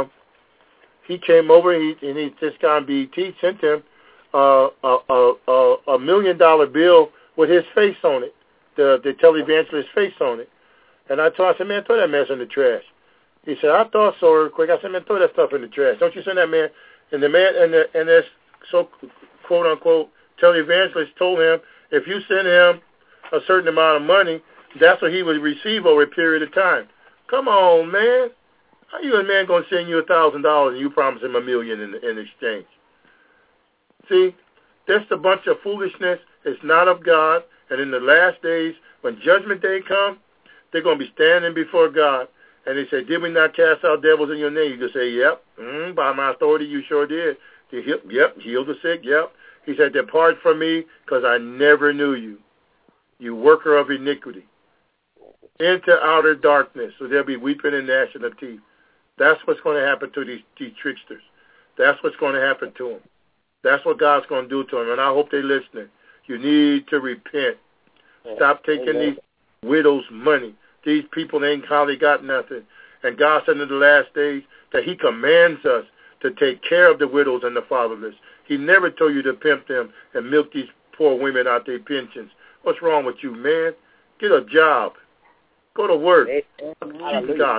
he came over, he, and he, this guy on B E T sent him uh, a, a, a, a million-dollar bill with his face on it, the, the televangelist's face on it. And I told him, I said, man, throw that mess in the trash. He said, I thought so real quick. I said, man, throw that stuff in the trash. Don't you send that man. And the man and, the, and this so quote-unquote televangelist told him, if you send him a certain amount of money, that's what he would receive over a period of time. Come on, man. How you a man going to send you a thousand dollars and you promise him a million in, in exchange? See, that's a bunch of foolishness. It's not of God. And in the last days, when judgment day comes, they're going to be standing before God. And they say, did we not cast out devils in your name? You can say, yep. Mm, by my authority, you sure did. Yep, heal the sick, yep. He said, depart from me, because I never knew you, you worker of iniquity, into outer darkness. So there'll be weeping and gnashing of teeth. That's what's going to happen to these, these tricksters. That's what's going to happen to them. That's what God's going to do to them. And I hope they're listening. You need to repent. Stop taking Amen. These widows' money. These people ain't hardly got nothing. And God said in the last days that He commands us to take care of the widows and the fatherless. He never told you to pimp them and milk these poor women out their pensions. What's wrong with you, man? Get a job. Go to work. Keep God.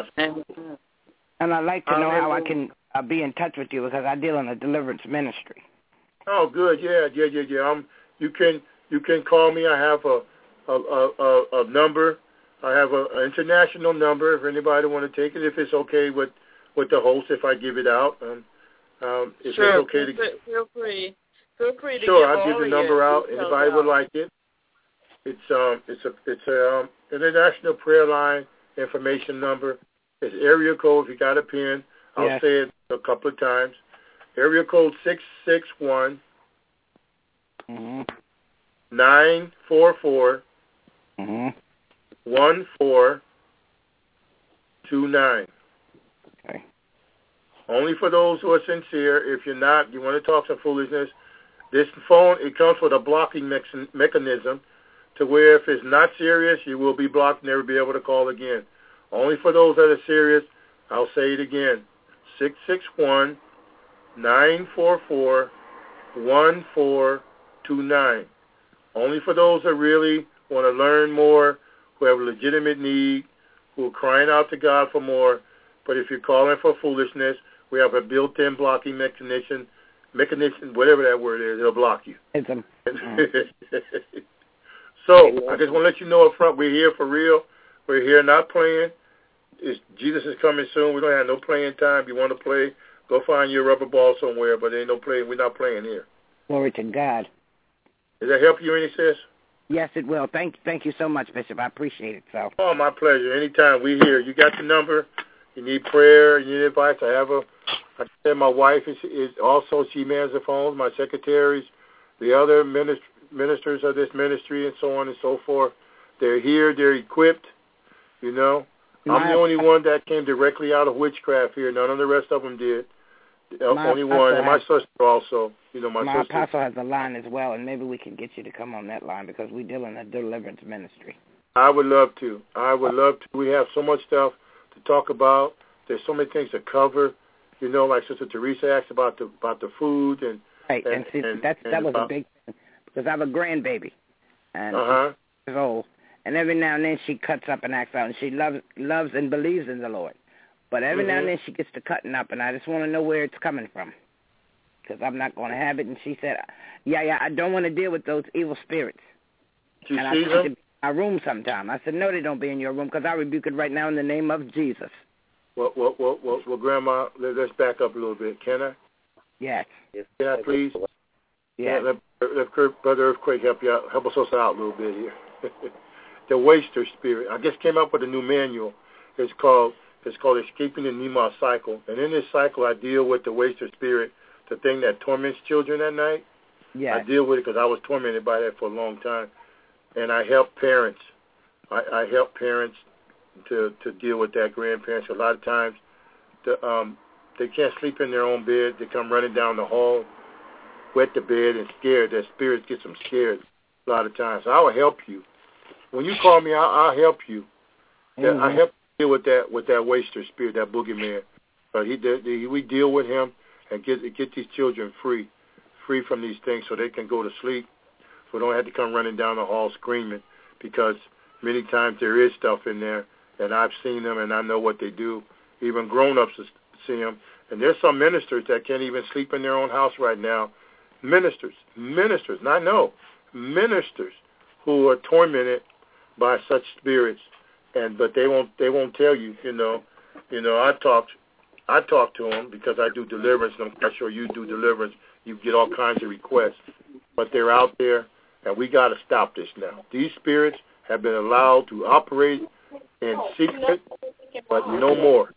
And I'd like to know how I can uh, be in touch with you, because I deal in a deliverance ministry. Oh, good. Yeah, yeah, yeah, yeah. Um, you can you can call me. I have a a a, a, a number. I have an international number if anybody want to take it. If it's okay with, with the host, if I give it out. Um, um, if sure. it's okay to feel free. Feel free to sure, give I'll all give the of number out. Anybody out. would like it. It's um it's a it's a um, international prayer line information number. It's area code. If you got a pen, I'll yes. say it a couple of times. area code six six one, mm-hmm. nine four four, mm-hmm. one four two nine. Okay. Only for those who are sincere. If you're not, you want to talk some foolishness, this phone, it comes with a blocking me- mechanism to where if it's not serious, you will be blocked and never be able to call again. Only for those that are serious, I'll say it again, six six one, nine four four, one four two nine. Only for those that really want to learn more, who have a legitimate need, who are crying out to God for more. But if you're calling for foolishness, we have a built-in blocking mechanism, mechanism, whatever that word is, it'll block you. It's a, so I just want to let you know up front, we're here for real. We're here not playing. It's, Jesus is coming soon. We don't have no playing time. If you want to play, go find your rubber ball somewhere, but there ain't no playing. We're not playing here. Glory to God. Does that help you any, sis? Yes, it will. Thank, thank you so much, Bishop. I appreciate it. So. Oh, my pleasure. Anytime. We're here. You got the number. You need prayer. You need advice. I have a, like I said, my wife is, is also, she mans the phones, my secretaries, the other minister, ministers of this ministry, and so on and so forth. They're here. They're equipped, you know. I'm my, the only one that came directly out of witchcraft here. None of the rest of them did. The only one. And my sister also. You know, my, my sister. apostle has a line as well, and maybe we can get you to come on that line because we deal in a deliverance ministry. I would love to. I would love to. We have so much stuff to talk about. There's so many things to cover. You know, like Sister Teresa asked about the about the food and right. And, and see, and, that's and that was about, a big thing because I have a grandbaby, and uh-huh. she's old, and every now and then she cuts up and acts out, and she loves loves and believes in the Lord, but every mm-hmm. now and then she gets to cutting up, and I just want to know where it's coming from. Because I'm not going to have it. And she said, yeah, yeah, I don't want to deal with those evil spirits. Do you and see I them? in my room sometime. I said, no, they don't be in your room because I rebuke it right now in the name of Jesus. Well, well, well, well, well Grandma, let, let's back up a little bit. Can I? Yes. Can I, please? Yes. Let, let, let Brother Earthquake help you out, help us out a little bit here. The waster spirit. I just came up with a new manual. It's called it's called Escaping the Nemaw Cycle. And in this cycle, I deal with the waster spirit, the thing that torments children at night. Yes. I deal with it because I was tormented by that for a long time. And I help parents. I, I help parents to, to deal with that, grandparents. A lot of times the, um, they can't sleep in their own bed. They come running down the hall, wet the bed, and scared. Their spirits get them scared a lot of times. So I will help you. When you call me, I'll, I'll help you. Mm-hmm. I help you deal with that with that waster spirit, that boogeyman. But he, he, we deal with him and get get these children free, free from these things so they can go to sleep, so they don't have to come running down the hall screaming, because many times there is stuff in there, and I've seen them and I know what they do. Even grown-ups see them. And there's some ministers that can't even sleep in their own house right now. Ministers, ministers, not no, ministers who are tormented by such spirits, and but they won't they won't tell you. You know, you know. I talked I talk to them because I do deliverance, and I'm quite sure you do deliverance. You get all kinds of requests, but they're out there, and we got to stop this now. These spirits have been allowed to operate in secret, but no more.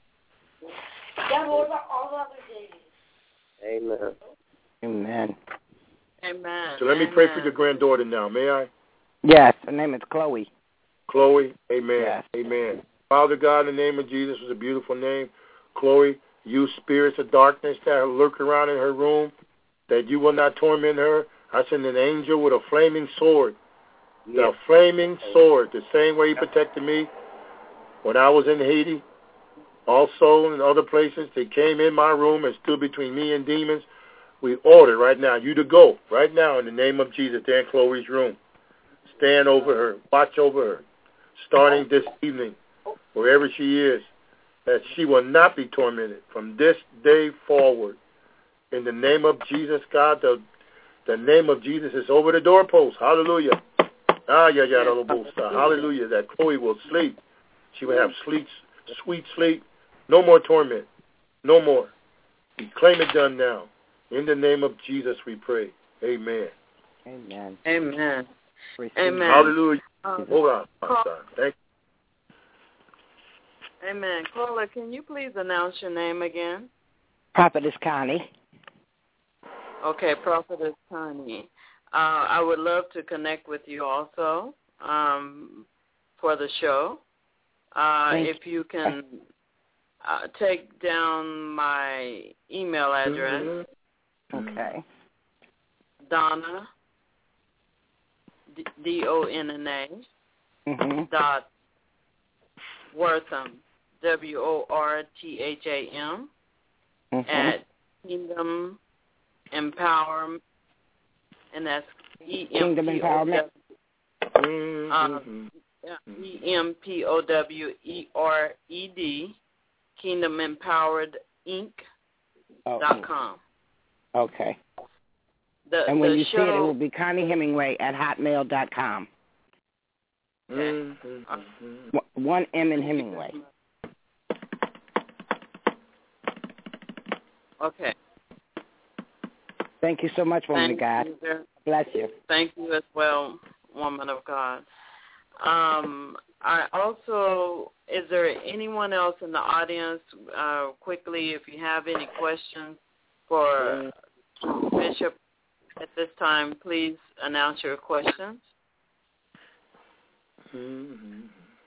Amen. Amen. Amen. So let me Amen. pray for your granddaughter now. May I? Yes. Her name is Chloe. Chloe. Amen. Yes. Amen. Father God, in the name of Jesus, was a beautiful name. Chloe, you spirits of darkness that lurk around in her room, that you will not torment her. I send an angel with a flaming sword. Yes. The flaming sword, the same way he protected me when I was in Haiti. Also in other places, they came in my room and stood between me and demons. We order right now you to go right now in the name of Jesus there in Chloe's room. Stand over her. Watch over her. Starting this evening, wherever she is, that she will not be tormented from this day forward. In the name of Jesus, God, the, the name of Jesus is over the doorpost. Hallelujah. Ah, yeah, yeah, hallelujah. That Chloe will sleep. She will have sleep, sweet sleep. No more torment. No more. We claim it done now. In the name of Jesus, we pray. Amen. Amen. Amen. Receive. Amen. Hallelujah. Um, Hold on, my son. Thank you. Amen. Caller, can you please announce your name again? Prophetess Connie. Okay, Prophetess Connie. Uh, I would love to connect with you also um, for the show. Uh, if you can uh, take down my email address. Okay. Donna, D O N N A, mm-hmm. dot Wortham, W O R T H A M, mm-hmm. at Kingdom Empowerment, and that's E M P O W. Mm-hmm. Um, E M P O W E R E D, Kingdom Empowered Inc. dot com. Okay. The, and when the you show, see it, it will be Connie Hemingway at hotmail dot com. Okay. Mm-hmm. One M in Hemingway. Okay. Thank you so much, woman Thank of God. You. Bless you. Thank you as well, woman of God. Um, I also, is there anyone else in the audience, uh, quickly, if you have any questions for Bishop at this time, please announce your questions. Mm-hmm.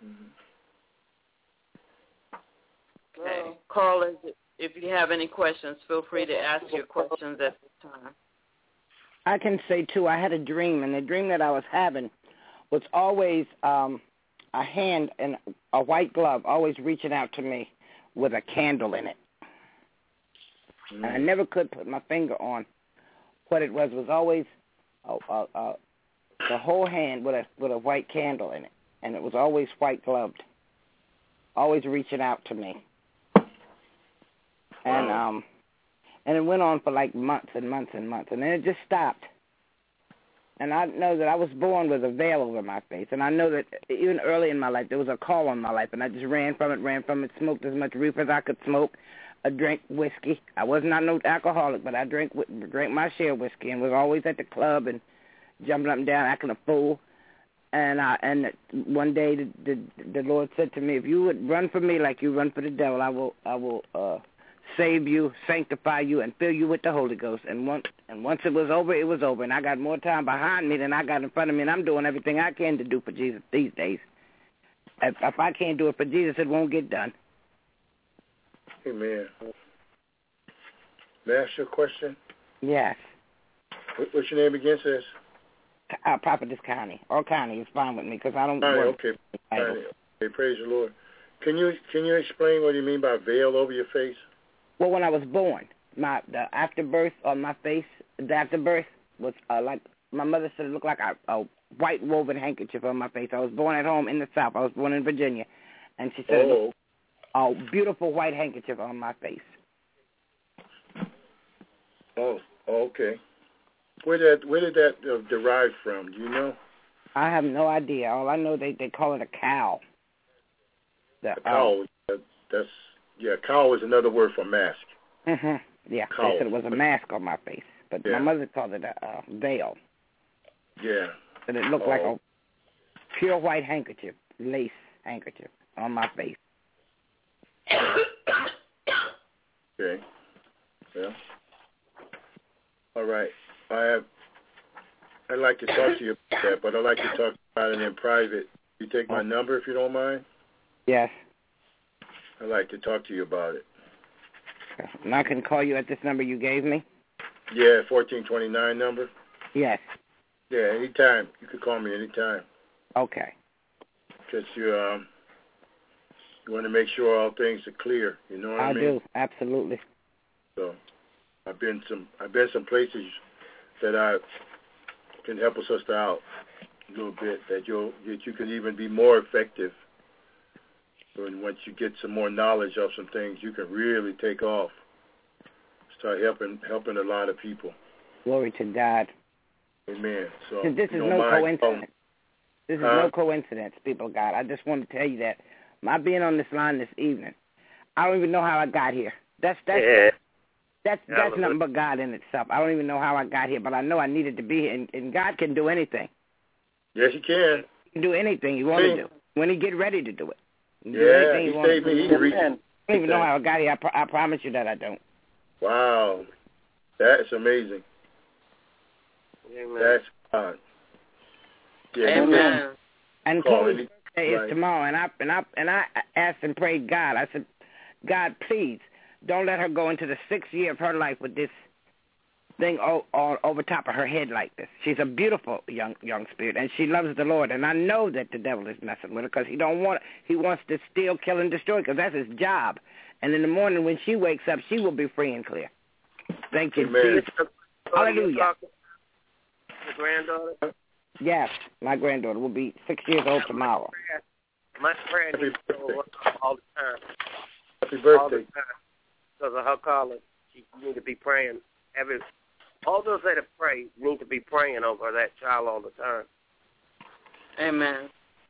Okay. Callers, if you have any questions, feel free to ask your questions at this time. I can say, too, I had a dream, and the dream that I was having was always um, a hand and a white glove always reaching out to me with a candle in it. Mm. And I never could put my finger on what it was. It was always uh, uh, uh, the whole hand with a with a white candle in it, and it was always white gloved, always reaching out to me. And um, and it went on for like months and months and months, and then it just stopped. And I know that I was born with a veil over my face, and I know that even early in my life there was a call on my life, and I just ran from it, ran from it, smoked as much reefer as I could smoke. I drank whiskey. I was not no alcoholic, but I drank drank my share of whiskey and was always at the club and jumping up and down, acting a fool. And I, and one day the, the the Lord said to me, "If you would run for me like you run for the devil, I will I will uh, save you, sanctify you, and fill you with the Holy Ghost." And once and once it was over, it was over. And I got more time behind me than I got in front of me, and I'm doing everything I can to do for Jesus these days. If, if I can't do it for Jesus, it won't get done. Amen. May I ask you a question? Yes. What, what's your name again, sis? Uh, Prophetess Connie. Or Connie is fine with me because I don't Connie, work. okay. Connie. Okay, praise the Lord. Can you can you explain what you mean by veil over your face? Well, when I was born, my the afterbirth on my face, the afterbirth was uh, like my mother said it looked like a, a white woven handkerchief on my face. I was born at home in the South. I was born in Virginia, and she said oh. it looked a beautiful white handkerchief on my face. Oh, okay. Where did where did that uh, derive from? Do you know? I have no idea. All I know they they call it a cow. The, a cow. Uh, that's yeah. Cow is another word for mask. Mhm. Yeah. Cow. They said it was a mask on my face, but yeah. my mother called it a uh, veil. Yeah. And it looked oh. like a pure white handkerchief, lace handkerchief on my face. Okay. Yeah. All right. I have. I'd like to talk to you about that, but I'd like to talk about it in private. You take my number if you don't mind. Yes. I'd like to talk to you about it. And I can call you at this number you gave me? Yeah, fourteen twenty-nine number. Yes. Yeah, anytime. You could call me anytime. Okay. Because you um, you want to make sure all things are clear. You know what I, I mean? do, absolutely. So, I've been some I've been some places that I can help us sister out a little bit that you'll that you can even be more effective. And once you get some more knowledge of some things, you can really take off. Start helping helping a lot of people. Glory to God. Amen. So this is no coincidence. This is huh? no coincidence, people of God. I just want to tell you that my being on this line this evening, I don't even know how I got here. That's that's yeah. that's that's, that's nothing but God in itself. I don't even know how I got here, but I know I needed to be here, and, and God can do anything. Yes, He can. He can do anything He wants to do when He get ready to do it. Yeah, He saved me. He can reach. I don't even know how I got here. I, pr- I promise you that I don't. Wow, that's amazing. Amen. That's God. Yeah, Amen. And Call Chloe's any- birthday right. is tomorrow, and I and I and I asked and prayed God. I said, God, please don't let her go into the sixth year of her life with this thing all, all over top of her head like this. She's a beautiful young young spirit, and she loves the Lord. And I know that the devil is messing with her because he don't want. He wants to steal, kill, and destroy because that's his job. And in the morning when she wakes up, she will be free and clear. Thank you, Amen. Jesus. Hallelujah. Your granddaughter? Yes, my granddaughter will be six years old tomorrow. My friend needs to go all the time. Happy All the birthday. time. Because of her calling, she need to be praying. Every, all those that have prayed need to be praying over that child all the time. Amen.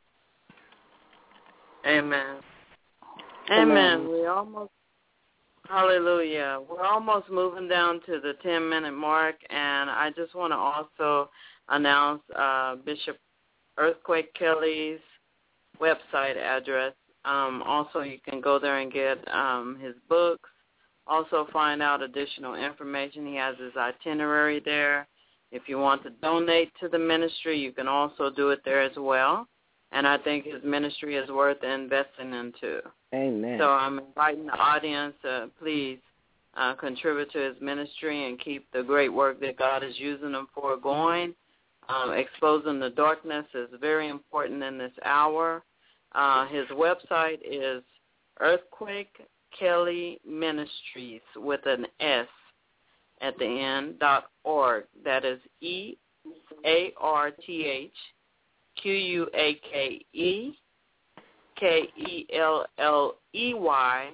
Amen. Amen. We almost, hallelujah. We're almost moving down to the ten-minute mark, and I just want to also announce uh, Bishop Earthquake Kelly's website address. Um, also, you can go there and get um, his books. Also, find out additional information. He has his itinerary there. If you want to donate to the ministry, you can also do it there as well. And I think his ministry is worth investing into. Amen. So I'm inviting the audience, uh, please uh, contribute to his ministry and keep the great work that God is using him for going. Um, exposing the darkness is very important in this hour. Uh, his website is Earthquake Kelly Ministries with an S at the end, dot org. That is E A R T H Q U A K E K E L L E Y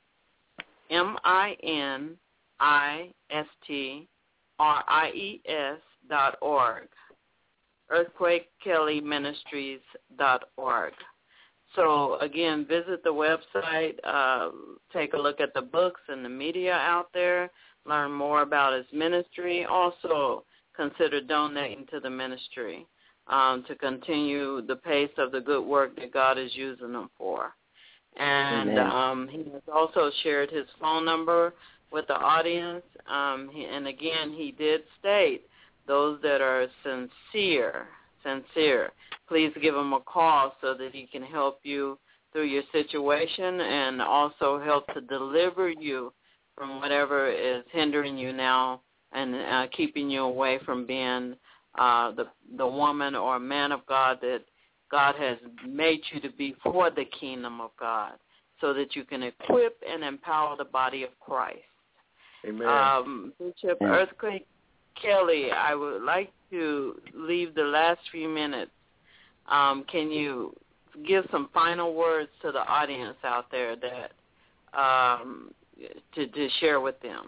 M I N I S T R I E S dot org. Earthquake Kelly Ministries dot org. So, again, visit the website, uh, take a look at the books and the media out there, learn more about his ministry. Also, consider donating to the ministry um, to continue the pace of the good work that God is using him for. And um, he has also shared his phone number with the audience. Um, he, and, again, he did state those that are sincere, sincere, please give him a call so that he can help you through your situation and also help to deliver you from whatever is hindering you now and uh, keeping you away from being uh, the the woman or man of God that God has made you to be for the kingdom of God, so that you can equip and empower the body of Christ. Amen. Um, Bishop Earthquake Kelly, I would like to leave the last few minutes. Um, can you give some final words to the audience out there that um, to, to share with them?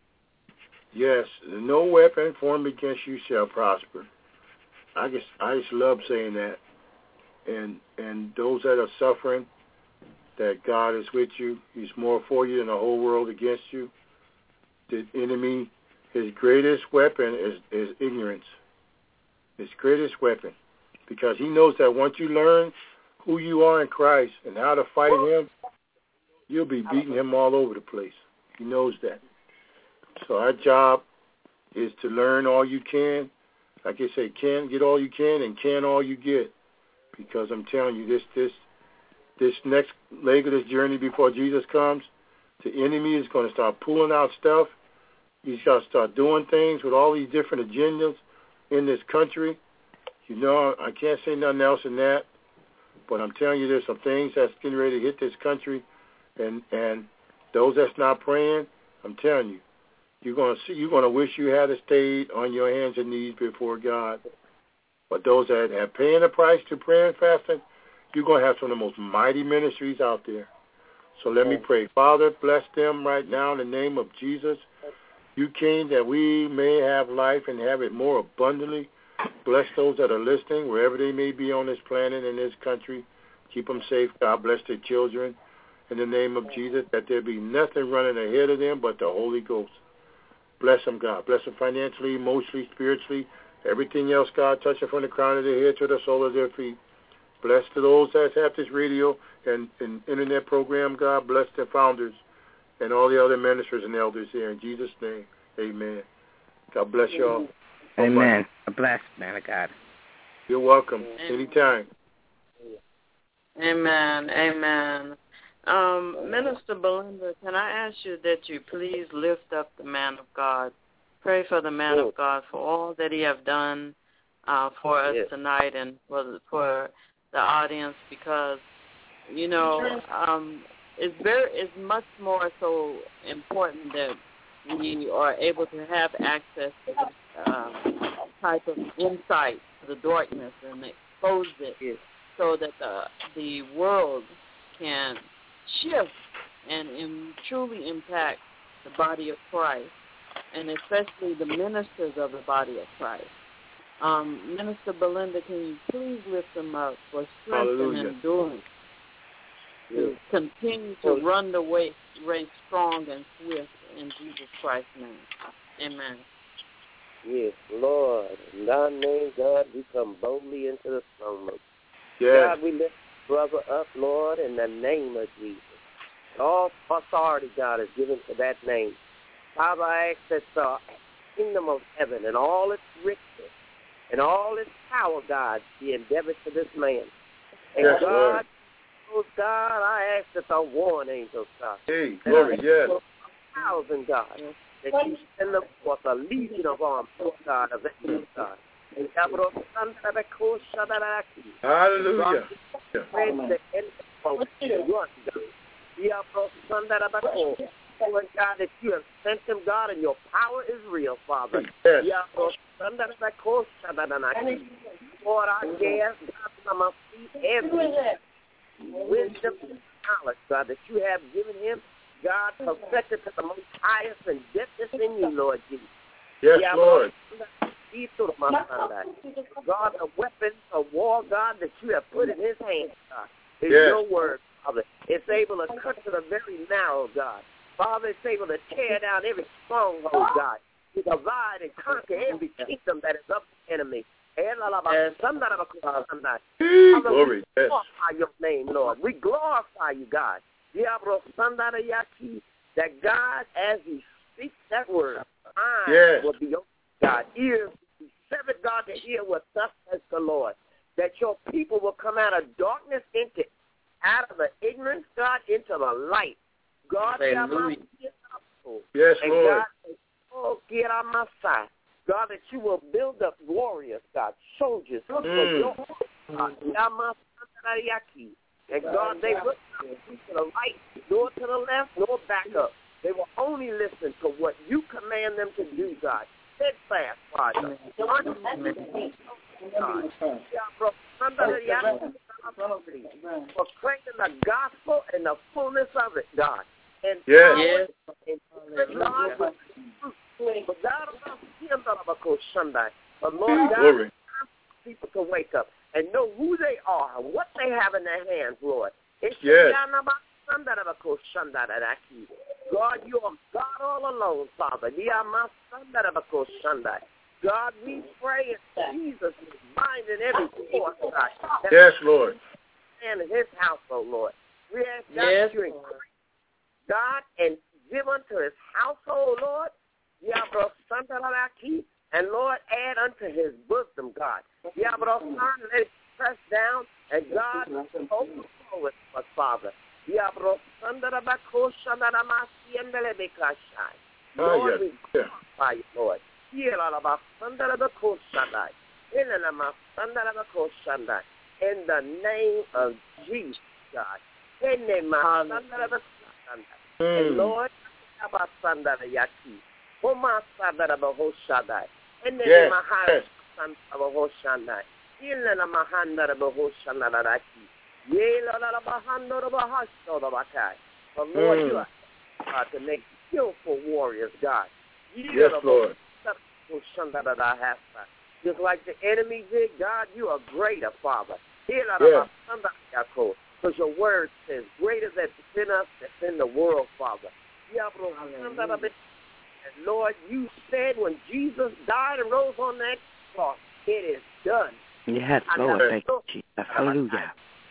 Yes, no weapon formed against you shall prosper. I just, I just love saying that. And and those that are suffering, that God is with you. He's more for you than the whole world against you. The enemy, his greatest weapon is, is ignorance. His greatest weapon. Because he knows that once you learn who you are in Christ and how to fight him, you'll be beating him all over the place. He knows that. So our job is to learn all you can. Like I say, can get all you can and can all you get. Because I'm telling you, this this this next leg of this journey before Jesus comes, the enemy is going to start pulling out stuff. He's going to start doing things with all these different agendas in this country. You know, I can't say nothing else than that, but I'm telling you, there's some things that's getting ready to hit this country, and and those that's not praying, I'm telling you, you're gonna see, you're gonna wish you had stayed on your hands and knees before God. But those that have paying the price to prayer and fasting, you're gonna have some of the most mighty ministries out there. So let me pray. Father, bless them right now in the name of Jesus. You came that we may have life and have it more abundantly. Bless those that are listening, wherever they may be on this planet, in this country. Keep them safe. God bless their children. In the name of Jesus, that there be nothing running ahead of them but the Holy Ghost. Bless them, God. Bless them financially, emotionally, spiritually. Everything else, God, touch them from the crown of their head to the sole of their feet. Bless to those that have this radio and, and internet program, God. Bless the founders and all the other ministers and elders here. In Jesus' name, amen. God bless y'all. so Amen. much. A blessed man of God. You're welcome. Amen. Anytime. Amen. Amen. Um, Minister Belinda, can I ask you that you please lift up the man of God? Pray for the man yes. of God for all that he have done uh, for us yes. tonight and for the, for the audience, because, you know, um, it's very it's much more so important that we are able to have access to this uh, type of insight to the darkness and expose it yes. so that the the world can shift and, and truly impact the body of Christ, and especially the ministers of the body of Christ. Um, Minister Belinda, can you please lift them up for strength Hallelujah. and endurance to yes. continue to run the race, race strong and swift in Jesus Christ's name. Amen. Yes, Lord. In thy name, God, we come boldly into the throne room. Yes. God, we lift brother up, Lord, in the name of Jesus. All authority, God, is given to that name. Father, I ask that the kingdom of heaven and all its richness and all its power, God, be endeavored to this man. And Yes, God, Lord. oh God, I ask that the warring angels, God, Hey, glory, yes. a thousand, God, that you send them forth a legion of arms, oh God, of angels, God. Hallelujah. Lord God, that you have sent him, God, and your power is real, Father. Yes. Lord, I dare, God, from my feet, every wisdom and knowledge, God, that you have given him, God, perfected to the most highest and depthest in you, Lord Jesus. Yes, Lord. God, the weapons of war, God, that you have put in his hands, God, is Yes. your word, Father. It's able to cut to the very marrow, God. Father, it's able to tear down every stronghold, God. To divide and conquer every kingdom that is of the enemy. Yes. Glory, we yes. glorify your name, Lord. We glorify you, God. That God, as he speaks that word, eyes Yes. will be open, God. Ears will be severed, God, to hear what thus says the Lord. That your people will come out of darkness into, out of the ignorance, God, into the light. God, Hallelujah. Yes, and Lord. God, oh, get on my side. God, that you will build up warriors, God, soldiers, for Mm. your God. And God, they will not move to the right, nor to the left, nor back up. They will only listen to what you command them to do, God. Steadfast, Father. Proclaiming the gospel and the fullness of it, God. And Yes. Yes. and God, but God about him, but Lord God, Glory. people to wake up and know who they are, what they have in their hands, Lord. It's Yes. God, you are God all alone, Father. God, we pray in Jesus' binding every force, God. Yes, Lord. And in his household, Lord. We ask God Yes. that you increase God and give unto his household, Lord. And Lord, add unto his bosom, God. Let it press down and God overflow with us, Father. Lord, Ah, we yes. glorify you, Lord. In the name of Jesus, God. And Mm. Lord, and then Yes. my heart, Yes. son of a Hoshana. Ilana Mahanda of a Hoshana Raki. Yela Bahando of a Hosho of a Kai. But Lord, you are uh, to make skillful warriors, God. Yes, Lord. Just like the enemy did, God, you are greater, Father. Yes. Because your word says, greater that's in us that's in the world, Father. And Lord, you said when Jesus died and rose on that cross, it is done. Yes, Lord. Thank you, Jesus. Hallelujah.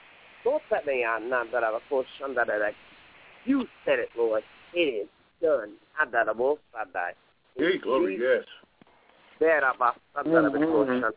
You said it, Lord. It is done. Hey, glory, yes. Mm-hmm.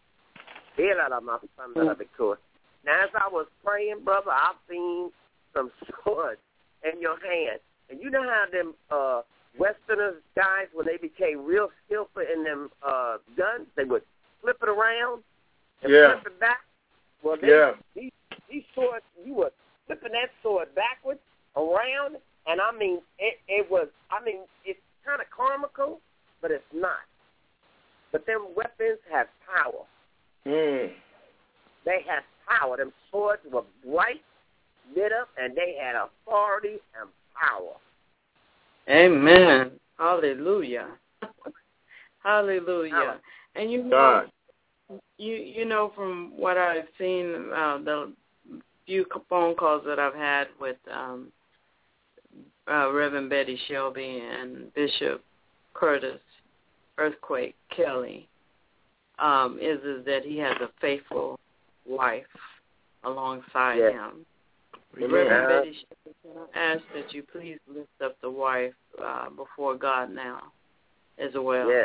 Now, as I was praying, brother, I've seen some swords in your hand. And you know how them uh, Westerners, guys, when they became real skillful in them uh, guns, they would flip it around and yeah. flip it back? Well, they, yeah. these, these swords, you were flipping that sword backwards, around, and I mean, it, it was, I mean, it's kind of comical, but it's not. But them weapons have power. Mm. They had power. Them swords were bright, lit up, and they had authority and power. Amen. Hallelujah. Hallelujah. Hallelujah. And you know, God. you you know from what I've seen, uh, the few phone calls that I've had with um, uh, Reverend Betty Shelby and Bishop Curtis Earthquake Kelly, um, is is that he has a faithful wife alongside yes. him. Amen. Reverend Betty Shelby, can I ask that you please lift up the wife uh, before God now as well? Yes.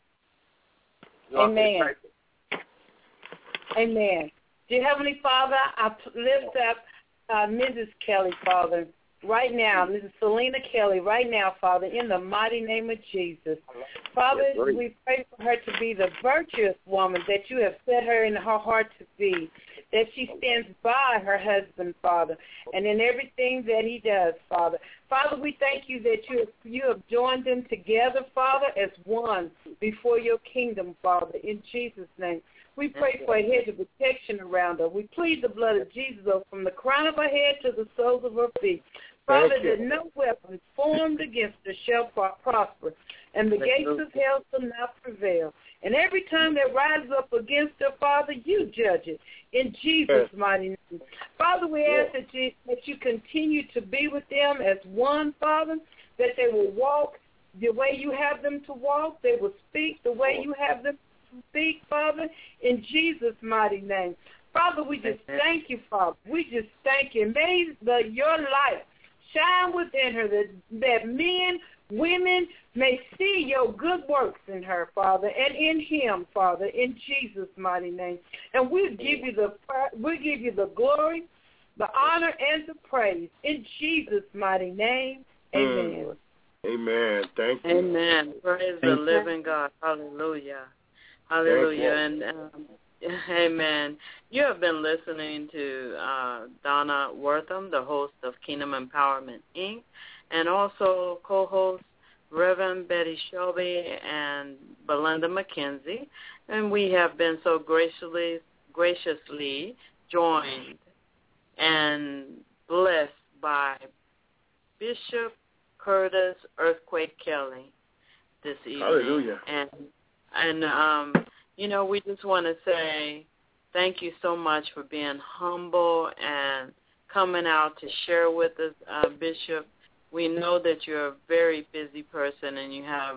Amen. Amen. Dear Heavenly Father, I lift up uh, Missus Kelly, Father, right now, Missus Selena Kelly, right now, Father, in the mighty name of Jesus. Father, we pray for her to be the virtuous woman that you have set her in her heart to be, that she stands by her husband, Father, and in everything that he does, Father. Father, we thank you that you have, you have joined them together, Father, as one before your kingdom, Father, in Jesus' name. We pray for a hedge of protection around her. We plead the blood of Jesus from the crown of her head to the soles of her feet. Father, that no weapon formed against her shall prosper, and the gates of hell shall not prevail. And every time that rises up against her, Father, you judge it in Jesus' mighty name. Father, we ask that you, that you continue to be with them as one, Father, that they will walk the way you have them to walk. They will speak the way you have them to speak, Father, in Jesus' mighty name. Father, we just thank you, Father. We just thank you. May the, your light shine within her, that, that men, women may see your good works in her, Father, and in him, Father, in Jesus' mighty name. And we'll give you the we'll give you the glory, the honor, and the praise in Jesus' mighty name. Amen. Mm. Amen. Thank you. Amen. Praise the living God. Hallelujah. Hallelujah. And um, amen. You have been listening to uh, Donna Wortham, the host of Kingdom Empowerment, Incorporated, and also co-host Reverend Betty Shelby and Belinda McKenzie. And we have been so graciously, graciously joined and blessed by Bishop Curtis Earthquake Kelly this evening. Hallelujah. And, and um, you know, we just want to say thank you so much for being humble and coming out to share with us, uh, Bishop. We know that you're a very busy person and you have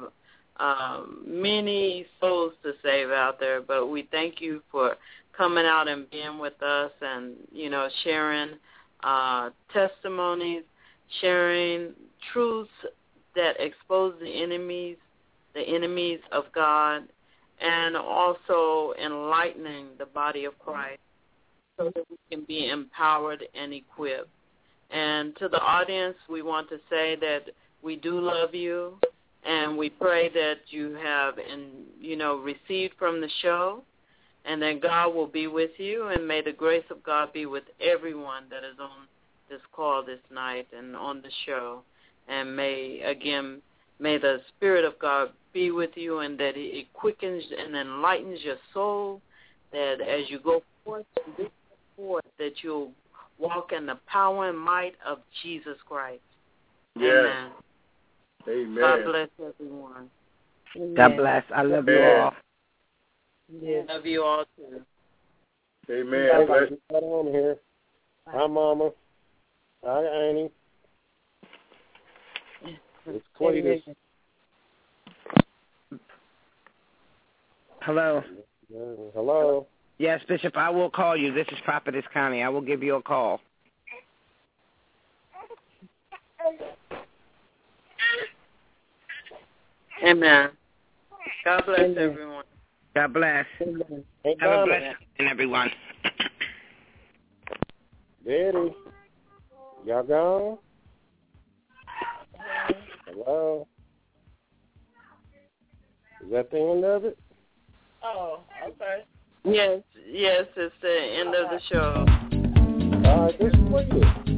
um, many souls to save out there, but we thank you for coming out and being with us and, you know, sharing uh, testimonies, sharing truths that expose the enemies, the enemies of God, and also enlightening the body of Christ so that we can be empowered and equipped. And to the audience, we want to say that we do love you, and we pray that you have, in, you know, received from the show, and that God will be with you, and may the grace of God be with everyone that is on this call this night and on the show. And may, again, may the Spirit of God be with you, and that it quickens and enlightens your soul, that as you go forth, forth that you'll walk in the power and might of Jesus Christ. Yes. Amen. Amen. God bless everyone. Amen. God bless. I love you all. Yes. Love you all too. Amen. Bless. Right on here. Hi, Mama. Hi, Annie. It's Cletus. Hello. Hello. Yes, Bishop, I will call you. This is Prophetess Connie. I will give you a call. Amen. God bless Amen. everyone. God bless. Amen. Have a blessing, everyone. Betty, y'all gone? Hello? Is that the end of it? Oh, okay. Yes, yes, it's the end of the show. All right, this is